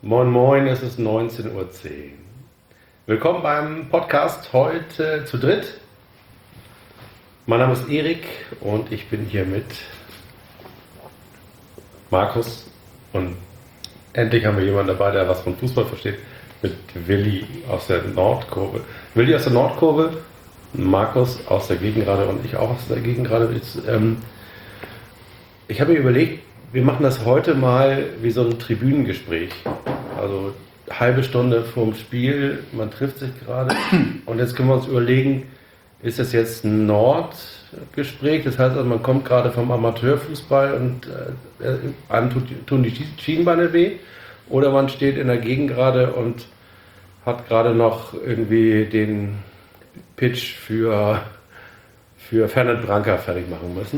Moin Moin, es ist 19:10 Uhr. Willkommen beim Podcast heute zu dritt. Mein Name ist Erik und ich bin hier mit Markus und endlich haben wir jemanden dabei, der was von Fußball versteht, mit Willi aus der Nordkurve. Willi aus der Nordkurve, Markus aus der Gegengrade und ich auch aus der Gegengrade. Ich habe mir überlegt, wir machen das heute mal wie so ein Tribünengespräch. Also halbe Stunde vorm Spiel, man trifft sich gerade und jetzt können wir uns überlegen, ist das jetzt ein Nordgespräch? Das heißt, also man kommt gerade vom Amateurfußball und tun die Schienbeine weh, oder man steht in der Gegengrade und hat gerade noch irgendwie den Pitch für Fernand Branca fertig machen müssen.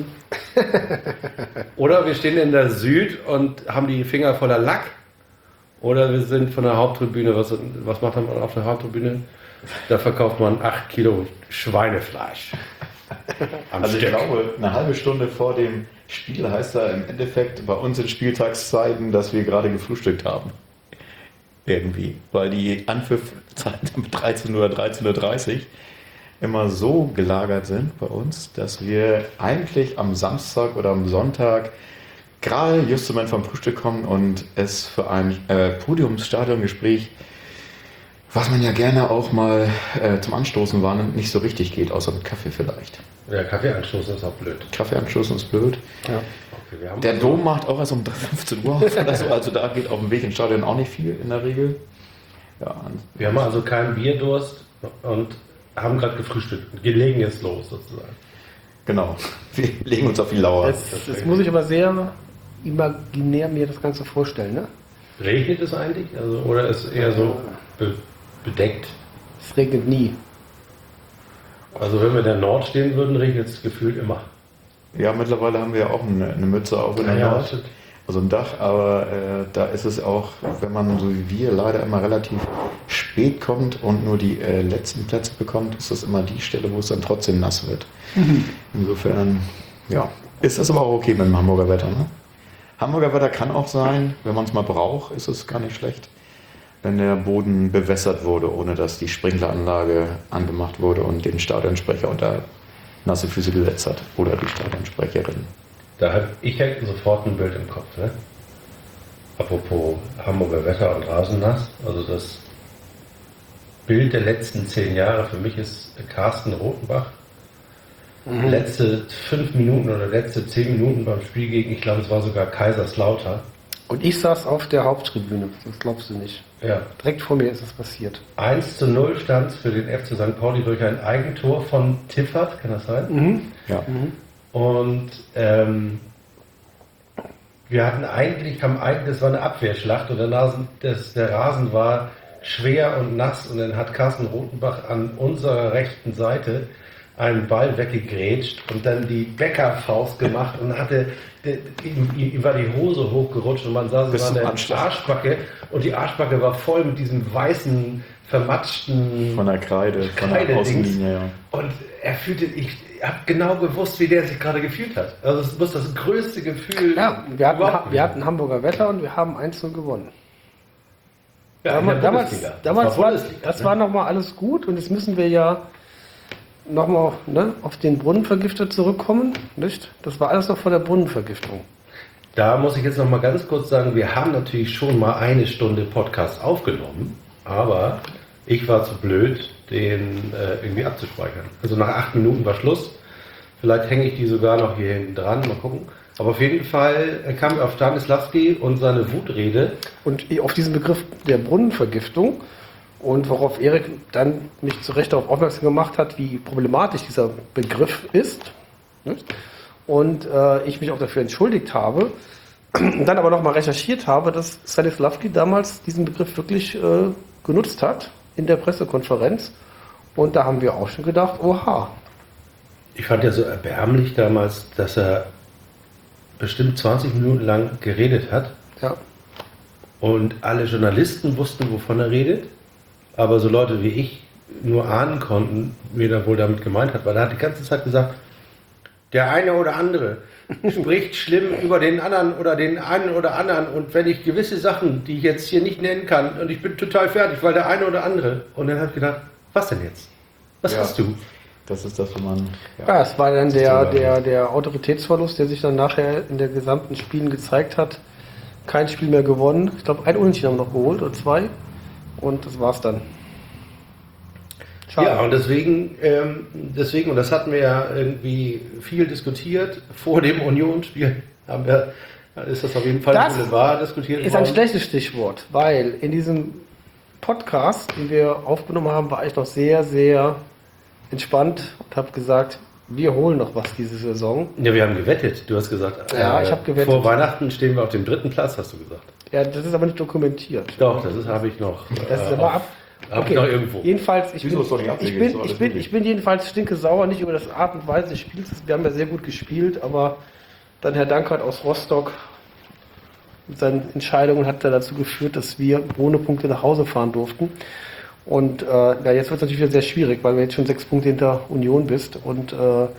Oder wir stehen in der Süd und haben die Finger voller Lack. Oder wir sind von der Haupttribüne. Was macht man auf der Haupttribüne? Da verkauft man 8 Kilo Schweinefleisch. Also ich glaube, eine halbe Stunde vor dem Spiel heißt da im Endeffekt bei uns in Spieltagszeiten, dass wir gerade gefrühstückt haben. Irgendwie. Weil die Anpfiffzeiten um 13 Uhr, 13:30 Uhr immer so gelagert sind bei uns, dass wir eigentlich am Samstag oder am Sonntag gerade just zum Moment vom Frühstück kommen und es für ein Podiumsstadiongespräch, was man ja gerne auch mal zum Anstoßen wahrnimmt, nicht so richtig geht, außer mit Kaffee vielleicht. Ja, Kaffee anstoßen ist auch blöd. Kaffee anstoßen ist blöd. Ja. Okay, der Dom macht auch erst um 15 Uhr auf oder so, also da geht auf dem Weg ins Stadion auch nicht viel in der Regel. Ja. Wir haben also keinen Bierdurst und haben gerade gefrühstückt. Wir legen jetzt los sozusagen. Genau, wir legen uns auf die Lauer. Das muss ich aber sehr imaginär mir das Ganze vorstellen, ne? Regnet es eigentlich? Also, oder ist es eher so bedeckt? Es regnet nie. Also wenn wir in der Nord stehen würden, regnet es gefühlt immer. Ja, mittlerweile haben wir ja auch eine Mütze auf in der Nord. Stimmt. Also ein Dach, aber da ist es auch, wenn man so wie wir leider immer relativ spät kommt und nur die letzten Plätze bekommt, ist das immer die Stelle, wo es dann trotzdem nass wird. Insofern, ja, ist das aber auch okay mit dem Hamburger Wetter. Ne? Hamburger Wetter kann auch sein, wenn man es mal braucht, ist es gar nicht schlecht, wenn der Boden bewässert wurde, ohne dass die Sprinkleranlage angemacht wurde und den Stadionsprecher unter nasse Füße gesetzt hat oder die Stadionsprecherin. Da habe ich halt sofort ein Bild im Kopf. Ne? Apropos Hamburger Wetter und Rasennass. Also das Bild der letzten 10 Jahre für mich ist Carsten Rothenbach. Letzte 5 Minuten oder letzte 10 Minuten beim Spiel gegen, ich glaube es war sogar Kaiserslautern. Und ich saß auf der Haupttribüne, das glaubst du nicht. Ja. Direkt vor mir ist es passiert. 1:0 stand es für den FC St. Pauli durch ein Eigentor von Tiffert, kann das sein? Ja. Und wir hatten eigentlich, das war eine Abwehrschlacht und der Rasen war schwer und nass und dann hat Carsten Rothenbach an unserer rechten Seite einen Ball weggegrätscht und dann die Bäckerfaust gemacht und ihm war die Hose hochgerutscht und man sah, es war eine Arschbacke und die Arschbacke war voll mit diesem weißen, vermatschten von der Kreide, von der Außenlinie, ja. Und ich habe genau gewusst, wie der sich gerade gefühlt hat. Also es muss das größte Gefühl. Ja, wir hatten Hamburger Wetter und wir haben 1:0 gewonnen. Ja, Das war nochmal alles gut und jetzt müssen wir ja nochmal auf den Brunnenvergifter zurückkommen. Nicht? Das war alles noch vor der Brunnenvergiftung. Da muss ich jetzt nochmal ganz kurz sagen, wir haben natürlich schon mal 1 Stunde Podcast aufgenommen, aber ich war zu blöd, den irgendwie abzuspeichern. Also nach 8 Minuten war Schluss. Vielleicht hänge ich die sogar noch hier hinten dran, mal gucken. Aber auf jeden Fall kam wir auf Stanislavski und seine Wutrede. Und auf diesen Begriff der Brunnenvergiftung und worauf Erik dann mich zu Recht darauf aufmerksam gemacht hat, wie problematisch dieser Begriff ist. Nicht? Und ich mich auch dafür entschuldigt habe und dann aber nochmal recherchiert habe, dass Stanislavski damals diesen Begriff wirklich genutzt hat in der Pressekonferenz. Und da haben wir auch schon gedacht, oha. Ich fand ja so erbärmlich damals, dass er bestimmt 20 Minuten lang geredet hat. Ja. Und alle Journalisten wussten, wovon er redet. Aber so Leute wie ich nur ahnen konnten, wie er wohl damit gemeint hat. Weil er hat die ganze Zeit gesagt, Der eine oder andere spricht schlimm über den anderen oder den einen oder anderen. Und wenn ich gewisse Sachen, die ich jetzt hier nicht nennen kann, und ich bin total fertig, weil der eine oder andere. Und dann habe ich gedacht, was denn jetzt? Was hast du? Das ist das, wo man... Ja, es war dann der Autoritätsverlust, der sich dann nachher in der gesamten Spielen gezeigt hat. Kein Spiel mehr gewonnen. Ich glaube, ein Unentschieden haben wir noch geholt oder 2. Und das war's dann. Schade. Ja, und deswegen, und das hatten wir ja irgendwie viel diskutiert, vor dem Unionsspiel ist das auf jeden Fall Das Boulevard diskutiert ist ein schlechtes Stichwort, weil in diesem Podcast, den wir aufgenommen haben, war ich noch sehr, sehr entspannt und habe gesagt, wir holen noch was diese Saison. Ja, wir haben gewettet. Du hast gesagt, Ja, ich habe gewettet. Vor Weihnachten stehen wir auf dem 3. Platz, hast du gesagt. Ja, das ist aber nicht dokumentiert. Doch, habe ich noch. Das ist aber Hab ich noch irgendwo. Jedenfalls, Wieso ist doch nicht abwegig? Ist doch alles möglich. ich bin jedenfalls stinkesauer, nicht über das Art und Weise des Spiels. Wir haben ja sehr gut gespielt, aber dann Herr Dankert aus Rostock mit seinen Entscheidungen hat dazu geführt, dass wir ohne Punkte nach Hause fahren durften. Und jetzt wird es natürlich wieder sehr schwierig, weil du jetzt schon 6 Punkte hinter Union bist. Und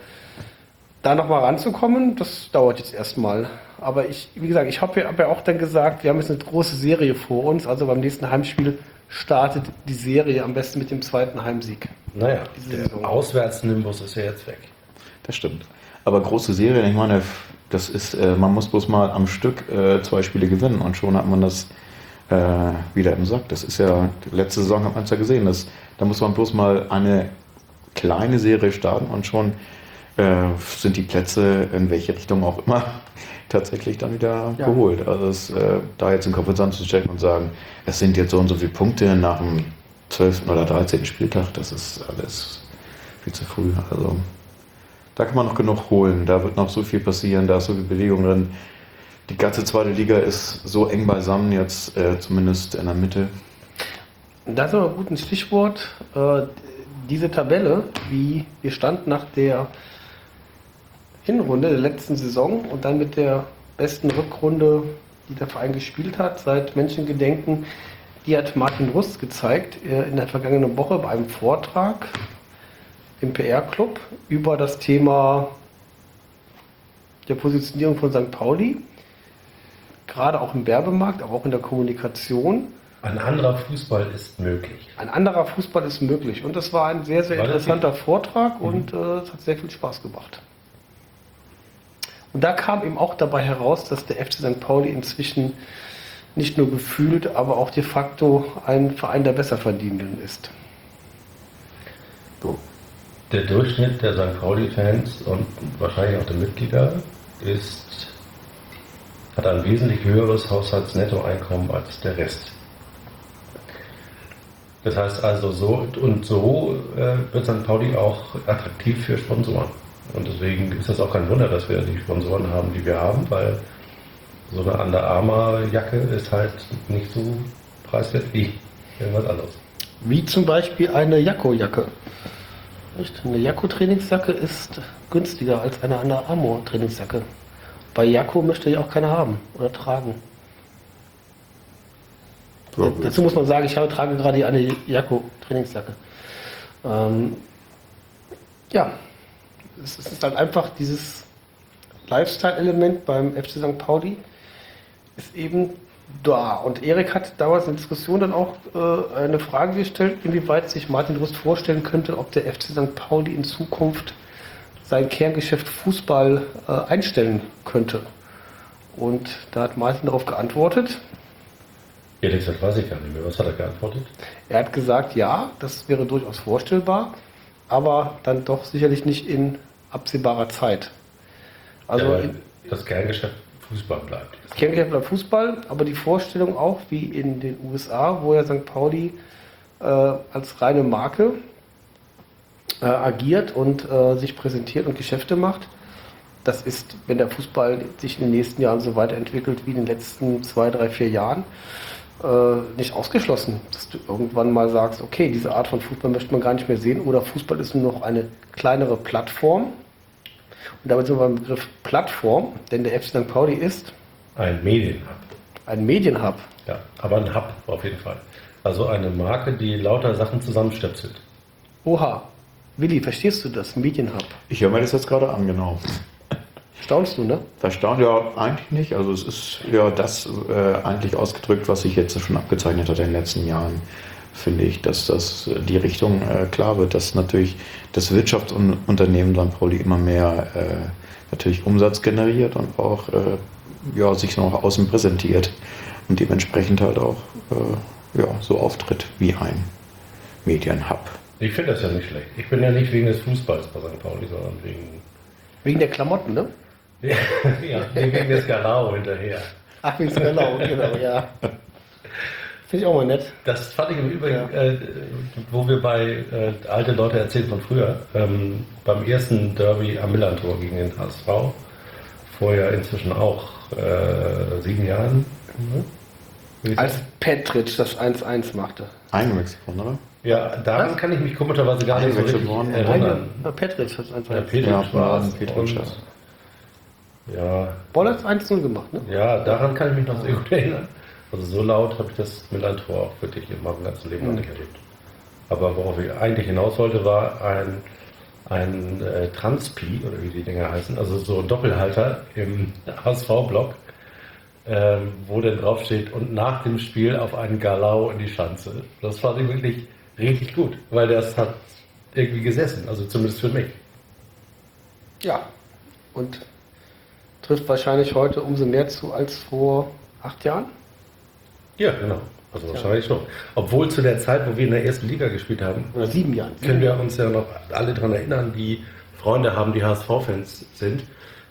da nochmal ranzukommen, das dauert jetzt erstmal. Aber wie gesagt, ich habe ja auch dann gesagt, wir haben jetzt eine große Serie vor uns. Also beim nächsten Heimspiel startet die Serie am besten mit dem 2. Heimsieg. Naja, Diese Saison. der Auswärtsnimbus ist ja jetzt weg. Das stimmt. Aber große Serien, ich meine, das ist, man muss bloß mal am Stück 2 Spiele gewinnen und schon hat man das wieder im Sack. Das ist ja, letzte Saison hat man es ja gesehen, da muss man bloß mal eine kleine Serie starten und schon sind die Plätze in welche Richtung auch immer tatsächlich dann wieder geholt. Also da jetzt den Kopf zusammenzustecken und sagen, es sind jetzt so und so viele Punkte nach dem 12. oder 13. Spieltag, das ist alles viel zu früh. Also da kann man noch genug holen, da wird noch so viel passieren, da ist so viel Bewegung drin. Die ganze 2. Liga ist so eng beisammen jetzt, zumindest in der Mitte. Das ist aber gut ein Stichwort. Diese Tabelle, wie wir standen nach der Hinrunde der letzten Saison und dann mit der besten Rückrunde, die der Verein gespielt hat, seit Menschengedenken, die hat Martin Rust gezeigt in der vergangenen Woche bei einem Vortrag im PR-Club über das Thema der Positionierung von St. Pauli, gerade auch im Werbemarkt, aber auch in der Kommunikation. Ein anderer Fußball ist möglich. Ein anderer Fußball ist möglich. Und das war ein sehr, sehr interessanter Vortrag und es hat sehr viel Spaß gemacht. Und da kam eben auch dabei heraus, dass der FC St. Pauli inzwischen nicht nur gefühlt, aber auch de facto ein Verein der Besserverdienenden ist. So. Der Durchschnitt der St. Pauli-Fans und wahrscheinlich auch der Mitglieder hat ein wesentlich höheres Haushaltsnettoeinkommen als der Rest. Das heißt also, so wird St. Pauli auch attraktiv für Sponsoren. Und deswegen ist das auch kein Wunder, dass wir die Sponsoren haben, die wir haben, weil so eine Under Armour-Jacke ist halt nicht so preiswert wie irgendwas anderes. Wie zum Beispiel eine Jakko-Jacke. Eine Jakko-Trainingsjacke ist günstiger als eine Under Armour-Trainingsjacke. Bei Jakko möchte ja auch keiner haben oder tragen. So, dazu muss man sagen, ich trage gerade eine Jakko-Trainingsjacke. Es ist halt einfach dieses Lifestyle-Element beim FC St. Pauli ist eben da. Und Erik hat damals in der Diskussion dann auch eine Frage gestellt, inwieweit sich Martin Rust vorstellen könnte, ob der FC St. Pauli in Zukunft sein Kerngeschäft Fußball einstellen könnte. Und da hat Martin darauf geantwortet. Ehrlich gesagt weiß ich gar nicht mehr. Was hat er geantwortet? Er hat gesagt, ja, das wäre durchaus vorstellbar, aber dann doch sicherlich nicht in absehbarer Zeit. Also das Kerngeschäft Fußball bleibt. Das Kerngeschäft bleibt Fußball, aber die Vorstellung auch, wie in den USA, wo ja St. Pauli als reine Marke agiert und sich präsentiert und Geschäfte macht, das ist, wenn der Fußball sich in den nächsten Jahren so weiterentwickelt wie in den letzten 2, 3, 4 Jahren, nicht ausgeschlossen, dass du irgendwann mal sagst, okay, diese Art von Fußball möchte man gar nicht mehr sehen oder Fußball ist nur noch eine kleinere Plattform. Und damit sind wir beim Begriff Plattform, denn der FC St. Pauli ist ein Medienhub. Ein Medienhub. Ja, aber ein Hub auf jeden Fall. Also eine Marke, die lauter Sachen zusammenstöpselt. Oha. Willi, verstehst du das? Medienhub. Ich höre mir das jetzt gerade an, genau. Staunst du, ne? Das staunt ja eigentlich nicht. Also es ist ja das eigentlich ausgedrückt, was sich jetzt schon abgezeichnet hat in den letzten Jahren, finde ich, dass das die Richtung klar wird, dass natürlich das Wirtschaftsunternehmen St. Pauli immer mehr natürlich Umsatz generiert und auch sich nach außen präsentiert und dementsprechend halt auch so auftritt wie ein Medienhub. Ich finde das ja nicht schlecht. Ich bin ja nicht wegen des Fußballs bei St. Pauli, sondern Wegen der Klamotten, ne? ja, wegen des Galau hinterher. Ach, wegen der Genau, ja. Finde ich auch mal nett. Das fand ich im Übrigen, wo wir bei alte Leute erzählen von früher, beim ersten Derby am Millantor gegen den HSV, vorher inzwischen auch 7 Jahren. Als Petric das 1-1 machte. Eingewechselt worden, oder? Ja, daran kann ich mich komischerweise gar nicht so Eingewechselt richtig worden. erinnern. Petric hat das 1-1. Ja, Petric Ja, war es. Petric, Und- ja. Boll hat 1-0 gemacht, ne? Ja, daran kann ich mich noch sehr gut erinnern. Also so laut habe ich das Millantor auch wirklich in meinem ganzen Leben noch nicht erlebt. Aber worauf ich eigentlich hinaus wollte, war ein Transpi, oder wie die Dinger heißen, also so ein Doppelhalter im HSV-Block, wo dann drauf steht, und nach dem Spiel auf einen Galau in die Schanze. Das fand ich wirklich richtig gut, weil das hat irgendwie gesessen, also zumindest für mich. Ja. Und trifft wahrscheinlich heute umso mehr zu als vor 8 Jahren. Ja, genau. Also wahrscheinlich schon. Obwohl zu der Zeit, wo wir in der ersten Liga gespielt haben, Oder 7 Jahren. können wir uns ja noch alle daran erinnern, die Freunde haben, die HSV-Fans sind,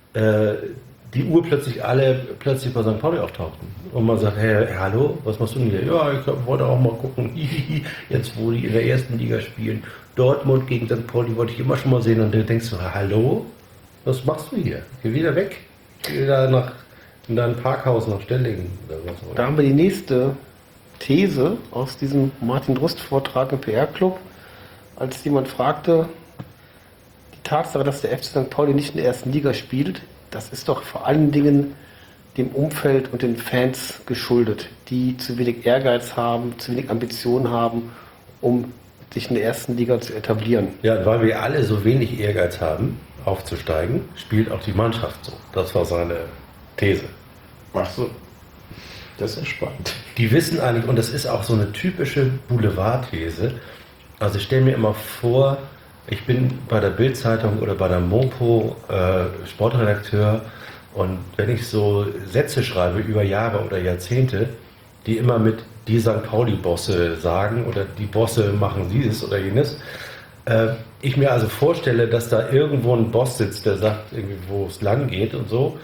die urplötzlich alle plötzlich bei St. Pauli auftauchten. Und man sagt, hey, hallo, was machst du denn hier? Ja, ich wollte auch mal gucken, jetzt wo die in der ersten Liga spielen, Dortmund gegen St. Pauli wollte ich immer schon mal sehen. Und du denkst so, hallo, was machst du hier? Geh wieder weg. Geh wieder in dein Parkhaus nach Stellingen oder was. Da haben wir die nächste These aus diesem Martin Drust-Vortrag im PR-Club, als jemand fragte, die Tatsache, dass der FC St. Pauli nicht in der ersten Liga spielt, das ist doch vor allen Dingen dem Umfeld und den Fans geschuldet, die zu wenig Ehrgeiz haben, zu wenig Ambitionen haben, um sich in der ersten Liga zu etablieren. Ja, weil wir alle so wenig Ehrgeiz haben, aufzusteigen, spielt auch die Mannschaft so. Das war seine These. Ach so. Das ist spannend. Die wissen eigentlich, und das ist auch so eine typische Boulevardthese, also ich stelle mir immer vor, ich bin bei der Bild-Zeitung oder bei der Mopo Sportredakteur, und wenn ich so Sätze schreibe über Jahre oder Jahrzehnte, die immer mit die St. Pauli-Bosse sagen oder die Bosse machen dieses oder jenes, ich mir also vorstelle, dass da irgendwo ein Boss sitzt, der sagt, irgendwie, wo es lang geht und so,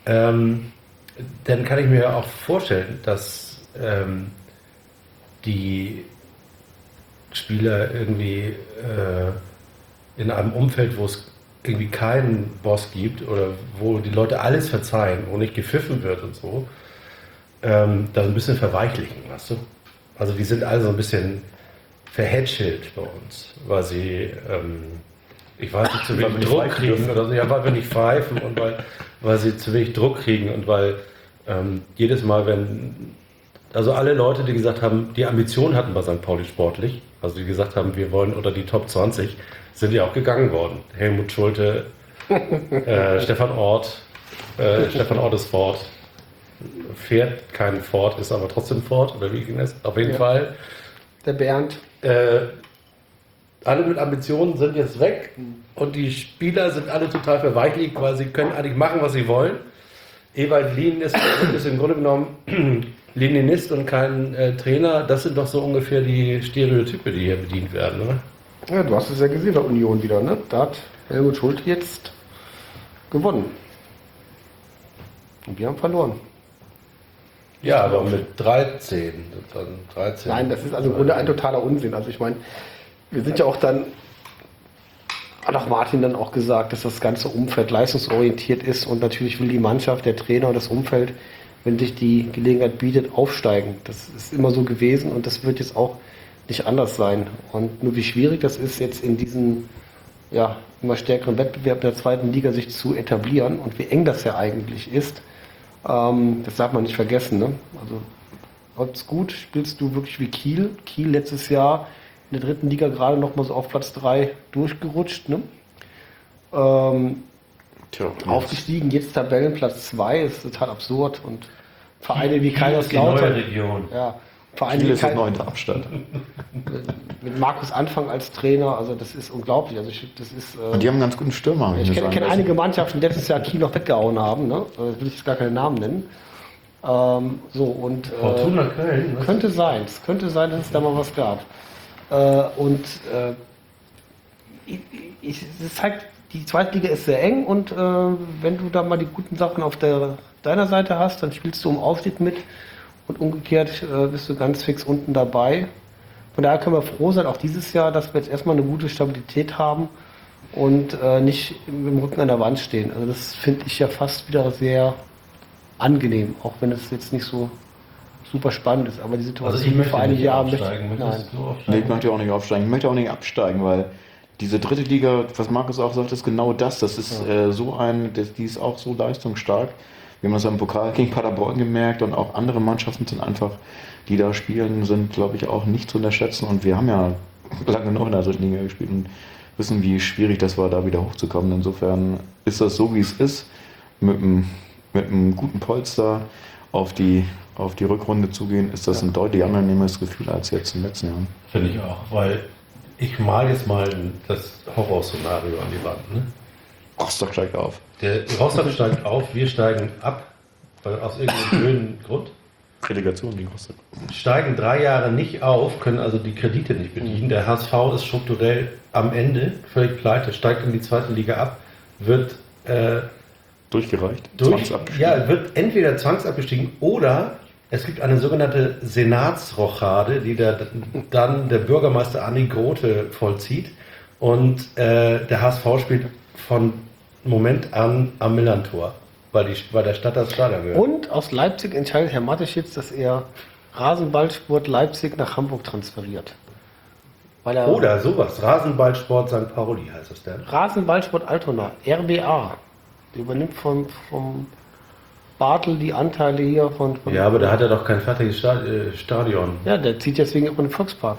dann kann ich mir auch vorstellen, dass die Spieler irgendwie in einem Umfeld, wo es irgendwie keinen Boss gibt oder wo die Leute alles verzeihen, wo nicht gepfiffen wird und so, da ein bisschen verweichlichen, weißt du? Also die sind alle so ein bisschen verhätschelt bei uns, weil sie, ich weiß nicht, zu wenig Druck kriegen oder so, ja, weil wir nicht pfeifen und weil sie zu wenig Druck kriegen und weil jedes Mal, also alle Leute, die gesagt haben, die Ambition hatten bei St. Pauli sportlich, also die gesagt haben, wir wollen unter die Top 20, sind ja auch gegangen worden. Helmut Schulte, Stefan Ort ist Ford, fährt kein Ford, ist aber trotzdem Ford, oder wie ging das? Auf jeden Fall. Der Bernd. Alle mit Ambitionen sind jetzt weg und die Spieler sind alle total verweichlicht, weil sie können eigentlich machen, was sie wollen. Ewald Lien ist im Grunde genommen Leninist und kein Trainer. Das sind doch so ungefähr die Stereotype, die hier bedient werden, oder? Ja, du hast es ja gesehen bei Union wieder, ne? Da hat Helmut Schulte jetzt gewonnen. Und wir haben verloren. Ja, aber mit 13. Dann 13. Nein, das ist also im Grunde ein totaler Unsinn. Also ich meine, wir sind ja auch dann, hat auch Martin dann auch gesagt, dass das ganze Umfeld leistungsorientiert ist und natürlich will die Mannschaft, der Trainer und das Umfeld, wenn sich die Gelegenheit bietet, aufsteigen. Das ist immer so gewesen und das wird jetzt auch nicht anders sein. Und nur wie schwierig das ist, jetzt in diesem immer stärkeren Wettbewerb der zweiten Liga sich zu etablieren und wie eng das ja eigentlich ist, das darf man nicht vergessen. Ne? Also, trotz gut spielst du wirklich wie Kiel. Kiel letztes Jahr in der 3. Liga gerade noch mal so auf Platz 3 durchgerutscht. Ne? Aufgestiegen, jetzt Tabellenplatz 2, ist total absurd. Und Vereine wie Kaiserslautern. Region. Ja, Vereine Kiel wie ist das 9. Abstand. mit Markus Anfang als Trainer, also das ist unglaublich. Also das ist, Und die haben einen ganz guten Stürmer. ich kenne einige Mannschaften, die letztes Jahr Kiel noch weggehauen haben. Ne? Will ich jetzt gar keinen Namen nennen. Fortuna Köln. Was? Könnte sein. Es könnte sein, dass es da mal was gab. Es zeigt, die Zweitliga ist sehr eng und wenn du da mal die guten Sachen auf deiner Seite hast, dann spielst du um Aufstieg mit und umgekehrt bist du ganz fix unten dabei. Von daher können wir froh sein, auch dieses Jahr, dass wir jetzt erstmal eine gute Stabilität haben und nicht mit dem Rücken an der Wand stehen. Also das finde ich ja fast wieder sehr angenehm, auch wenn es jetzt nicht so super spannend ist. Aber die Situation vor einige Jahre nein. Nee, ich möchte auch nicht aufsteigen. Ich möchte auch nicht absteigen, weil diese 3. Liga, was Markus auch sagt, ist genau das. Das ist die ist auch so leistungsstark. Wir haben das im Pokal gegen Paderborn gemerkt und auch andere Mannschaften sind einfach, die da spielen, sind, glaube ich, auch nicht zu unterschätzen. Und wir haben ja lange noch in der 3. Liga gespielt und wissen, wie schwierig das war, da wieder hochzukommen. Insofern ist das so, wie es ist, mit einem guten Polster auf die Rückrunde zugehen, ist das ein deutlich angenehmes Gefühl als jetzt in den letzten Jahren. Finde ich auch, weil ich mal jetzt mal das Horrorszenario an die Wand. Ne? Rostock steigt auf. Der Rostock steigt auf, wir steigen ab, weil aus irgendeinem blöden Grund. Relegation gegen Rostock. Steigen 3 Jahre nicht auf, können also die Kredite nicht bedienen. Der HSV ist strukturell am Ende, völlig pleite, steigt in die 2. Liga ab, wird durchgereicht, zwangsabgestiegen. Ja, wird entweder zwangsabgestiegen oder es gibt eine sogenannte Senatsrochade, die dann der Bürgermeister Andi Grote vollzieht und der HSV spielt von Moment an am Millantor, weil der Stadt das Stadion gehört. Und aus Leipzig entscheidet Herr Mateschitz, dass er Rasenballsport Leipzig nach Hamburg transferiert. Oder sowas, Rasenballsport St. Pauli heißt es denn. Rasenballsport Altona, RBA. Der übernimmt vom Bartel die Anteile hier von. Ja, aber da hat er doch kein fertiges Stadion. Ja, der zieht deswegen auch in den Volkspark.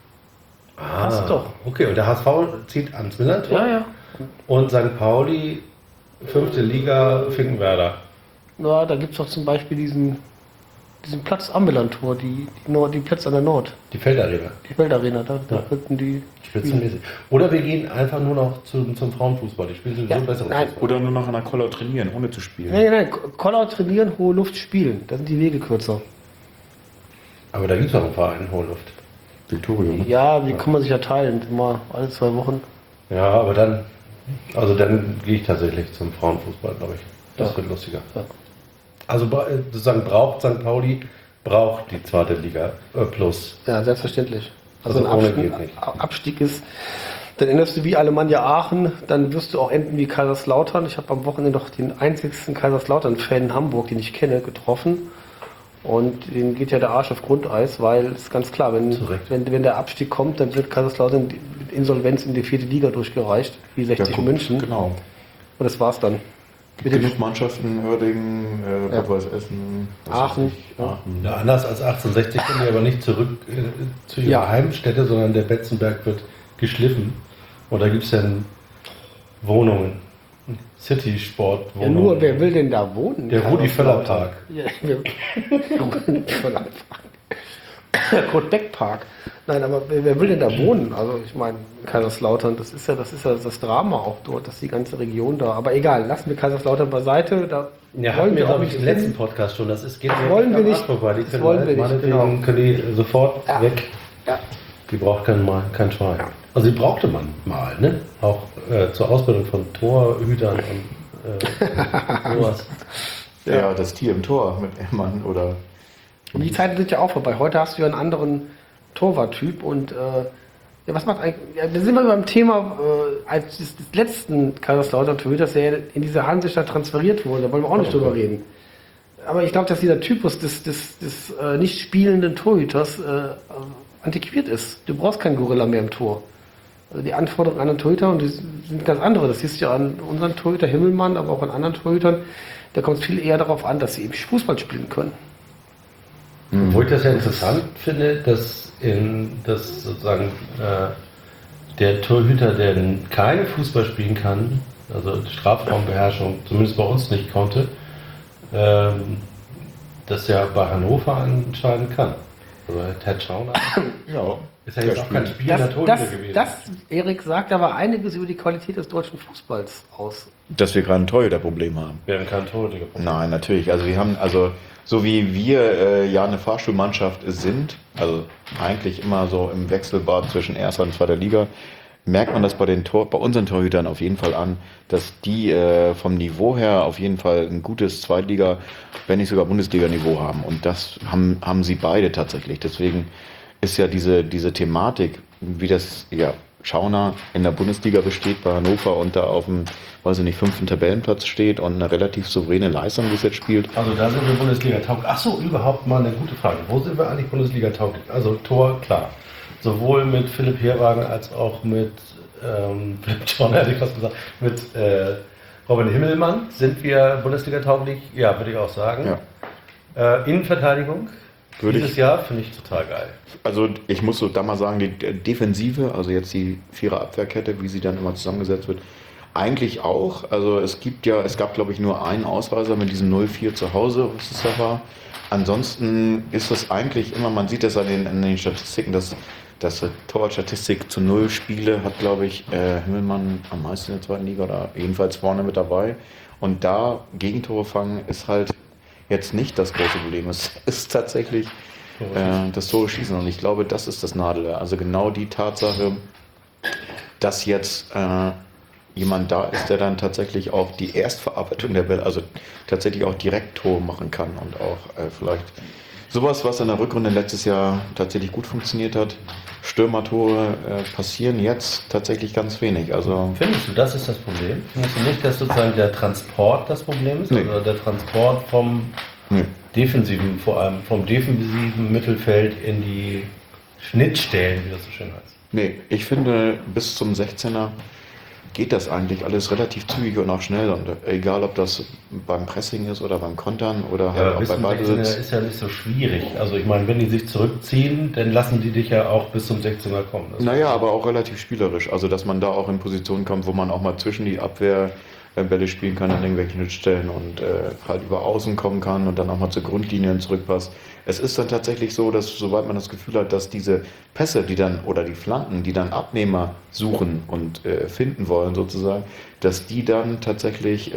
Ah, doch. Okay, und der HSV zieht ans Millantor. Ja, ja. Und St. Pauli, 5. Liga, Finkenwerder. Na, da gibt es doch zum Beispiel diesen Platz am Millantor, die Plätze an der Nord. Die Feldarena. Die Feldarena, da könnten die. Spitzenmäßig. Oder wir gehen einfach nur noch zum Frauenfußball. Die spielen sowieso besser. Oder nur noch an der Kollau trainieren, ohne zu spielen. Nein, Kollau trainieren, hohe Luft spielen. Da sind die Wege kürzer. Aber da gibt es auch einen Verein, hohe Luft. Victoria, ne? Ja, die kann man sich ja teilen, immer alle 2 Wochen. Ja, aber dann gehe ich tatsächlich zum Frauenfußball, glaube ich. Das wird lustiger. Ja. Also sozusagen braucht St. Pauli die 2. Liga plus. Ja, selbstverständlich. Also ohne ein Abstieg ist, dann änderst du wie Alemannia Aachen, dann wirst du auch enden wie Kaiserslautern. Ich habe am Wochenende noch den einzigsten Kaiserslautern-Fan in Hamburg, den ich kenne, getroffen. Und denen geht ja der Arsch auf Grundeis, weil es ist ganz klar, wenn der Abstieg kommt, dann wird Kaiserslautern mit Insolvenz in die 4. Liga durchgereicht, wie 60 München. Genau. Und das war's dann. Mit genug Mannschaften, Uerdingen, Bad Weißessen, Aachen. Aachen. Ja, anders als 1860 kommen die aber nicht zurück zu ihrer Heimstätte, sondern der Betzenberg wird geschliffen. Und da gibt es dann Wohnungen. City-Sport-Wohnungen. Ja, nur, wer will denn da wohnen? Der Rudi-Völler-Park. Ja, der Kurt-Beck-Park. Nein, aber wer will denn da wohnen? Also ich meine, Kaiserslautern, das ist ja das Drama auch dort, dass die ganze Region da. Aber egal, lassen wir Kaiserslautern beiseite. Da hatten wir, glaube ich, im letzten Podcast schon. Geht wollen wir nicht. Vorbei. Die das wollen wir nicht. Genau. Können die sofort weg. Ja. Die braucht kein Schwein. Ja. Also die brauchte man mal, ne? Auch zur Ausbildung von Torhütern und sowas. Ja, das Tier im Tor mit Ehrmann oder. Und die Zeiten sind ja auch vorbei. Heute hast du ja einen anderen Torwarttyp und was macht eigentlich. Ja, da sind wir beim Thema als des letzten Kaiserslautern-Torhüters, der in diese Hansestadt transferiert wurde. Da wollen wir auch nicht drüber reden. Aber ich glaube, dass dieser Typus des nicht spielenden Torhüters antiquiert ist. Du brauchst keinen Gorilla mehr im Tor. Also die Anforderungen an den Torhüter, und die sind ganz andere. Das siehst du ja an unseren Torhüter Himmelmann, aber auch an anderen Torhütern. Da kommt es viel eher darauf an, dass sie eben Fußball spielen können. Wo ich das ja interessant finde, dass sozusagen der Torhüter, der keinen Fußball spielen kann, also Strafraumbeherrschung, zumindest bei uns nicht konnte, das ja bei Hannover anscheinend kann. Also Ted Schauner Ja. ist ja jetzt auch kein spielender Torhüter gewesen. Das, Erik, sagt aber einiges über die Qualität des deutschen Fußballs aus. Dass wir gerade ein Torhüterproblem haben. Wir haben keinen Torhüter gefunden. Nein, natürlich. Also wir haben, so wie wir ja eine Fahrstuhlmannschaft sind, also eigentlich immer so im Wechselbad zwischen erster und zweiter Liga, merkt man das bei unseren Torhütern auf jeden Fall an, dass die vom Niveau her auf jeden Fall ein gutes Zweitliga, wenn nicht sogar Bundesliga-Niveau haben. Und das haben sie beide tatsächlich. Deswegen ist ja diese Thematik, wie das Schauner in der Bundesliga besteht bei Hannover und da auf dem, weiß ich nicht, 5. Tabellenplatz steht und eine relativ souveräne Leistung bis jetzt spielt. Also da sind wir Bundesliga-tauglich. Achso, überhaupt mal eine gute Frage. Wo sind wir eigentlich Bundesliga-tauglich? Also Tor, klar. Sowohl mit Philipp Herwagen als auch mit Philipp John, hätte ich fast gesagt, mit Robin Himmelmann sind wir Bundesliga-tauglich. Ja, würde ich auch sagen. Ja. Innenverteidigung dieses Jahr finde ich total geil. Also ich muss so da mal sagen, die Defensive, also jetzt die Vierer-Abwehrkette, wie sie dann immer zusammengesetzt wird, eigentlich auch. Also es gab glaube ich nur einen Ausreißer mit diesem 0-4 zu Hause, was es da war. Ansonsten ist das eigentlich immer, man sieht das an den Statistiken, dass Torwartstatistik zu 0 Spiele hat, glaube ich, Himmelmann am meisten in der zweiten Liga oder jedenfalls vorne mit dabei. Und da Gegentore fangen ist halt jetzt nicht das große Problem. Es ist tatsächlich das Tore schießen. Und ich glaube, das ist das Nadelöhr. Also genau die Tatsache, dass jetzt jemand da ist, der dann tatsächlich auch die Erstverarbeitung der Bälle, also tatsächlich auch direkt Tore machen kann und auch vielleicht sowas, was in der Rückrunde letztes Jahr tatsächlich gut funktioniert hat. Stürmertore passieren jetzt tatsächlich ganz wenig. Also Findest du, das ist das Problem? Findest du nicht, dass sozusagen der Transport das Problem ist? Nee. Oder der Transport vom defensiven, vor allem vom defensiven Mittelfeld in die Schnittstellen, wie das so schön heißt? nee, ich finde, bis zum 16er geht das eigentlich alles relativ zügig und auch schnell. Und egal, ob das beim Pressing ist oder beim Kontern oder halt auch bis bei zum 16er Ballbesitz. ist ja nicht so schwierig. Also ich meine, wenn die sich zurückziehen, dann lassen die dich ja auch bis zum 16er kommen. Naja, aber auch relativ spielerisch. Also, dass man da auch in Positionen kommt, wo man auch mal zwischen die Abwehrbälle spielen kann an irgendwelchen Schnittstellen und halt über Außen kommen kann und dann auch mal zur Grundlinie zurückpasst. Es ist dann tatsächlich so, dass sobald man das Gefühl hat, dass diese Pässe, die dann oder die Flanken, die dann Abnehmer suchen und finden wollen sozusagen, dass die dann tatsächlich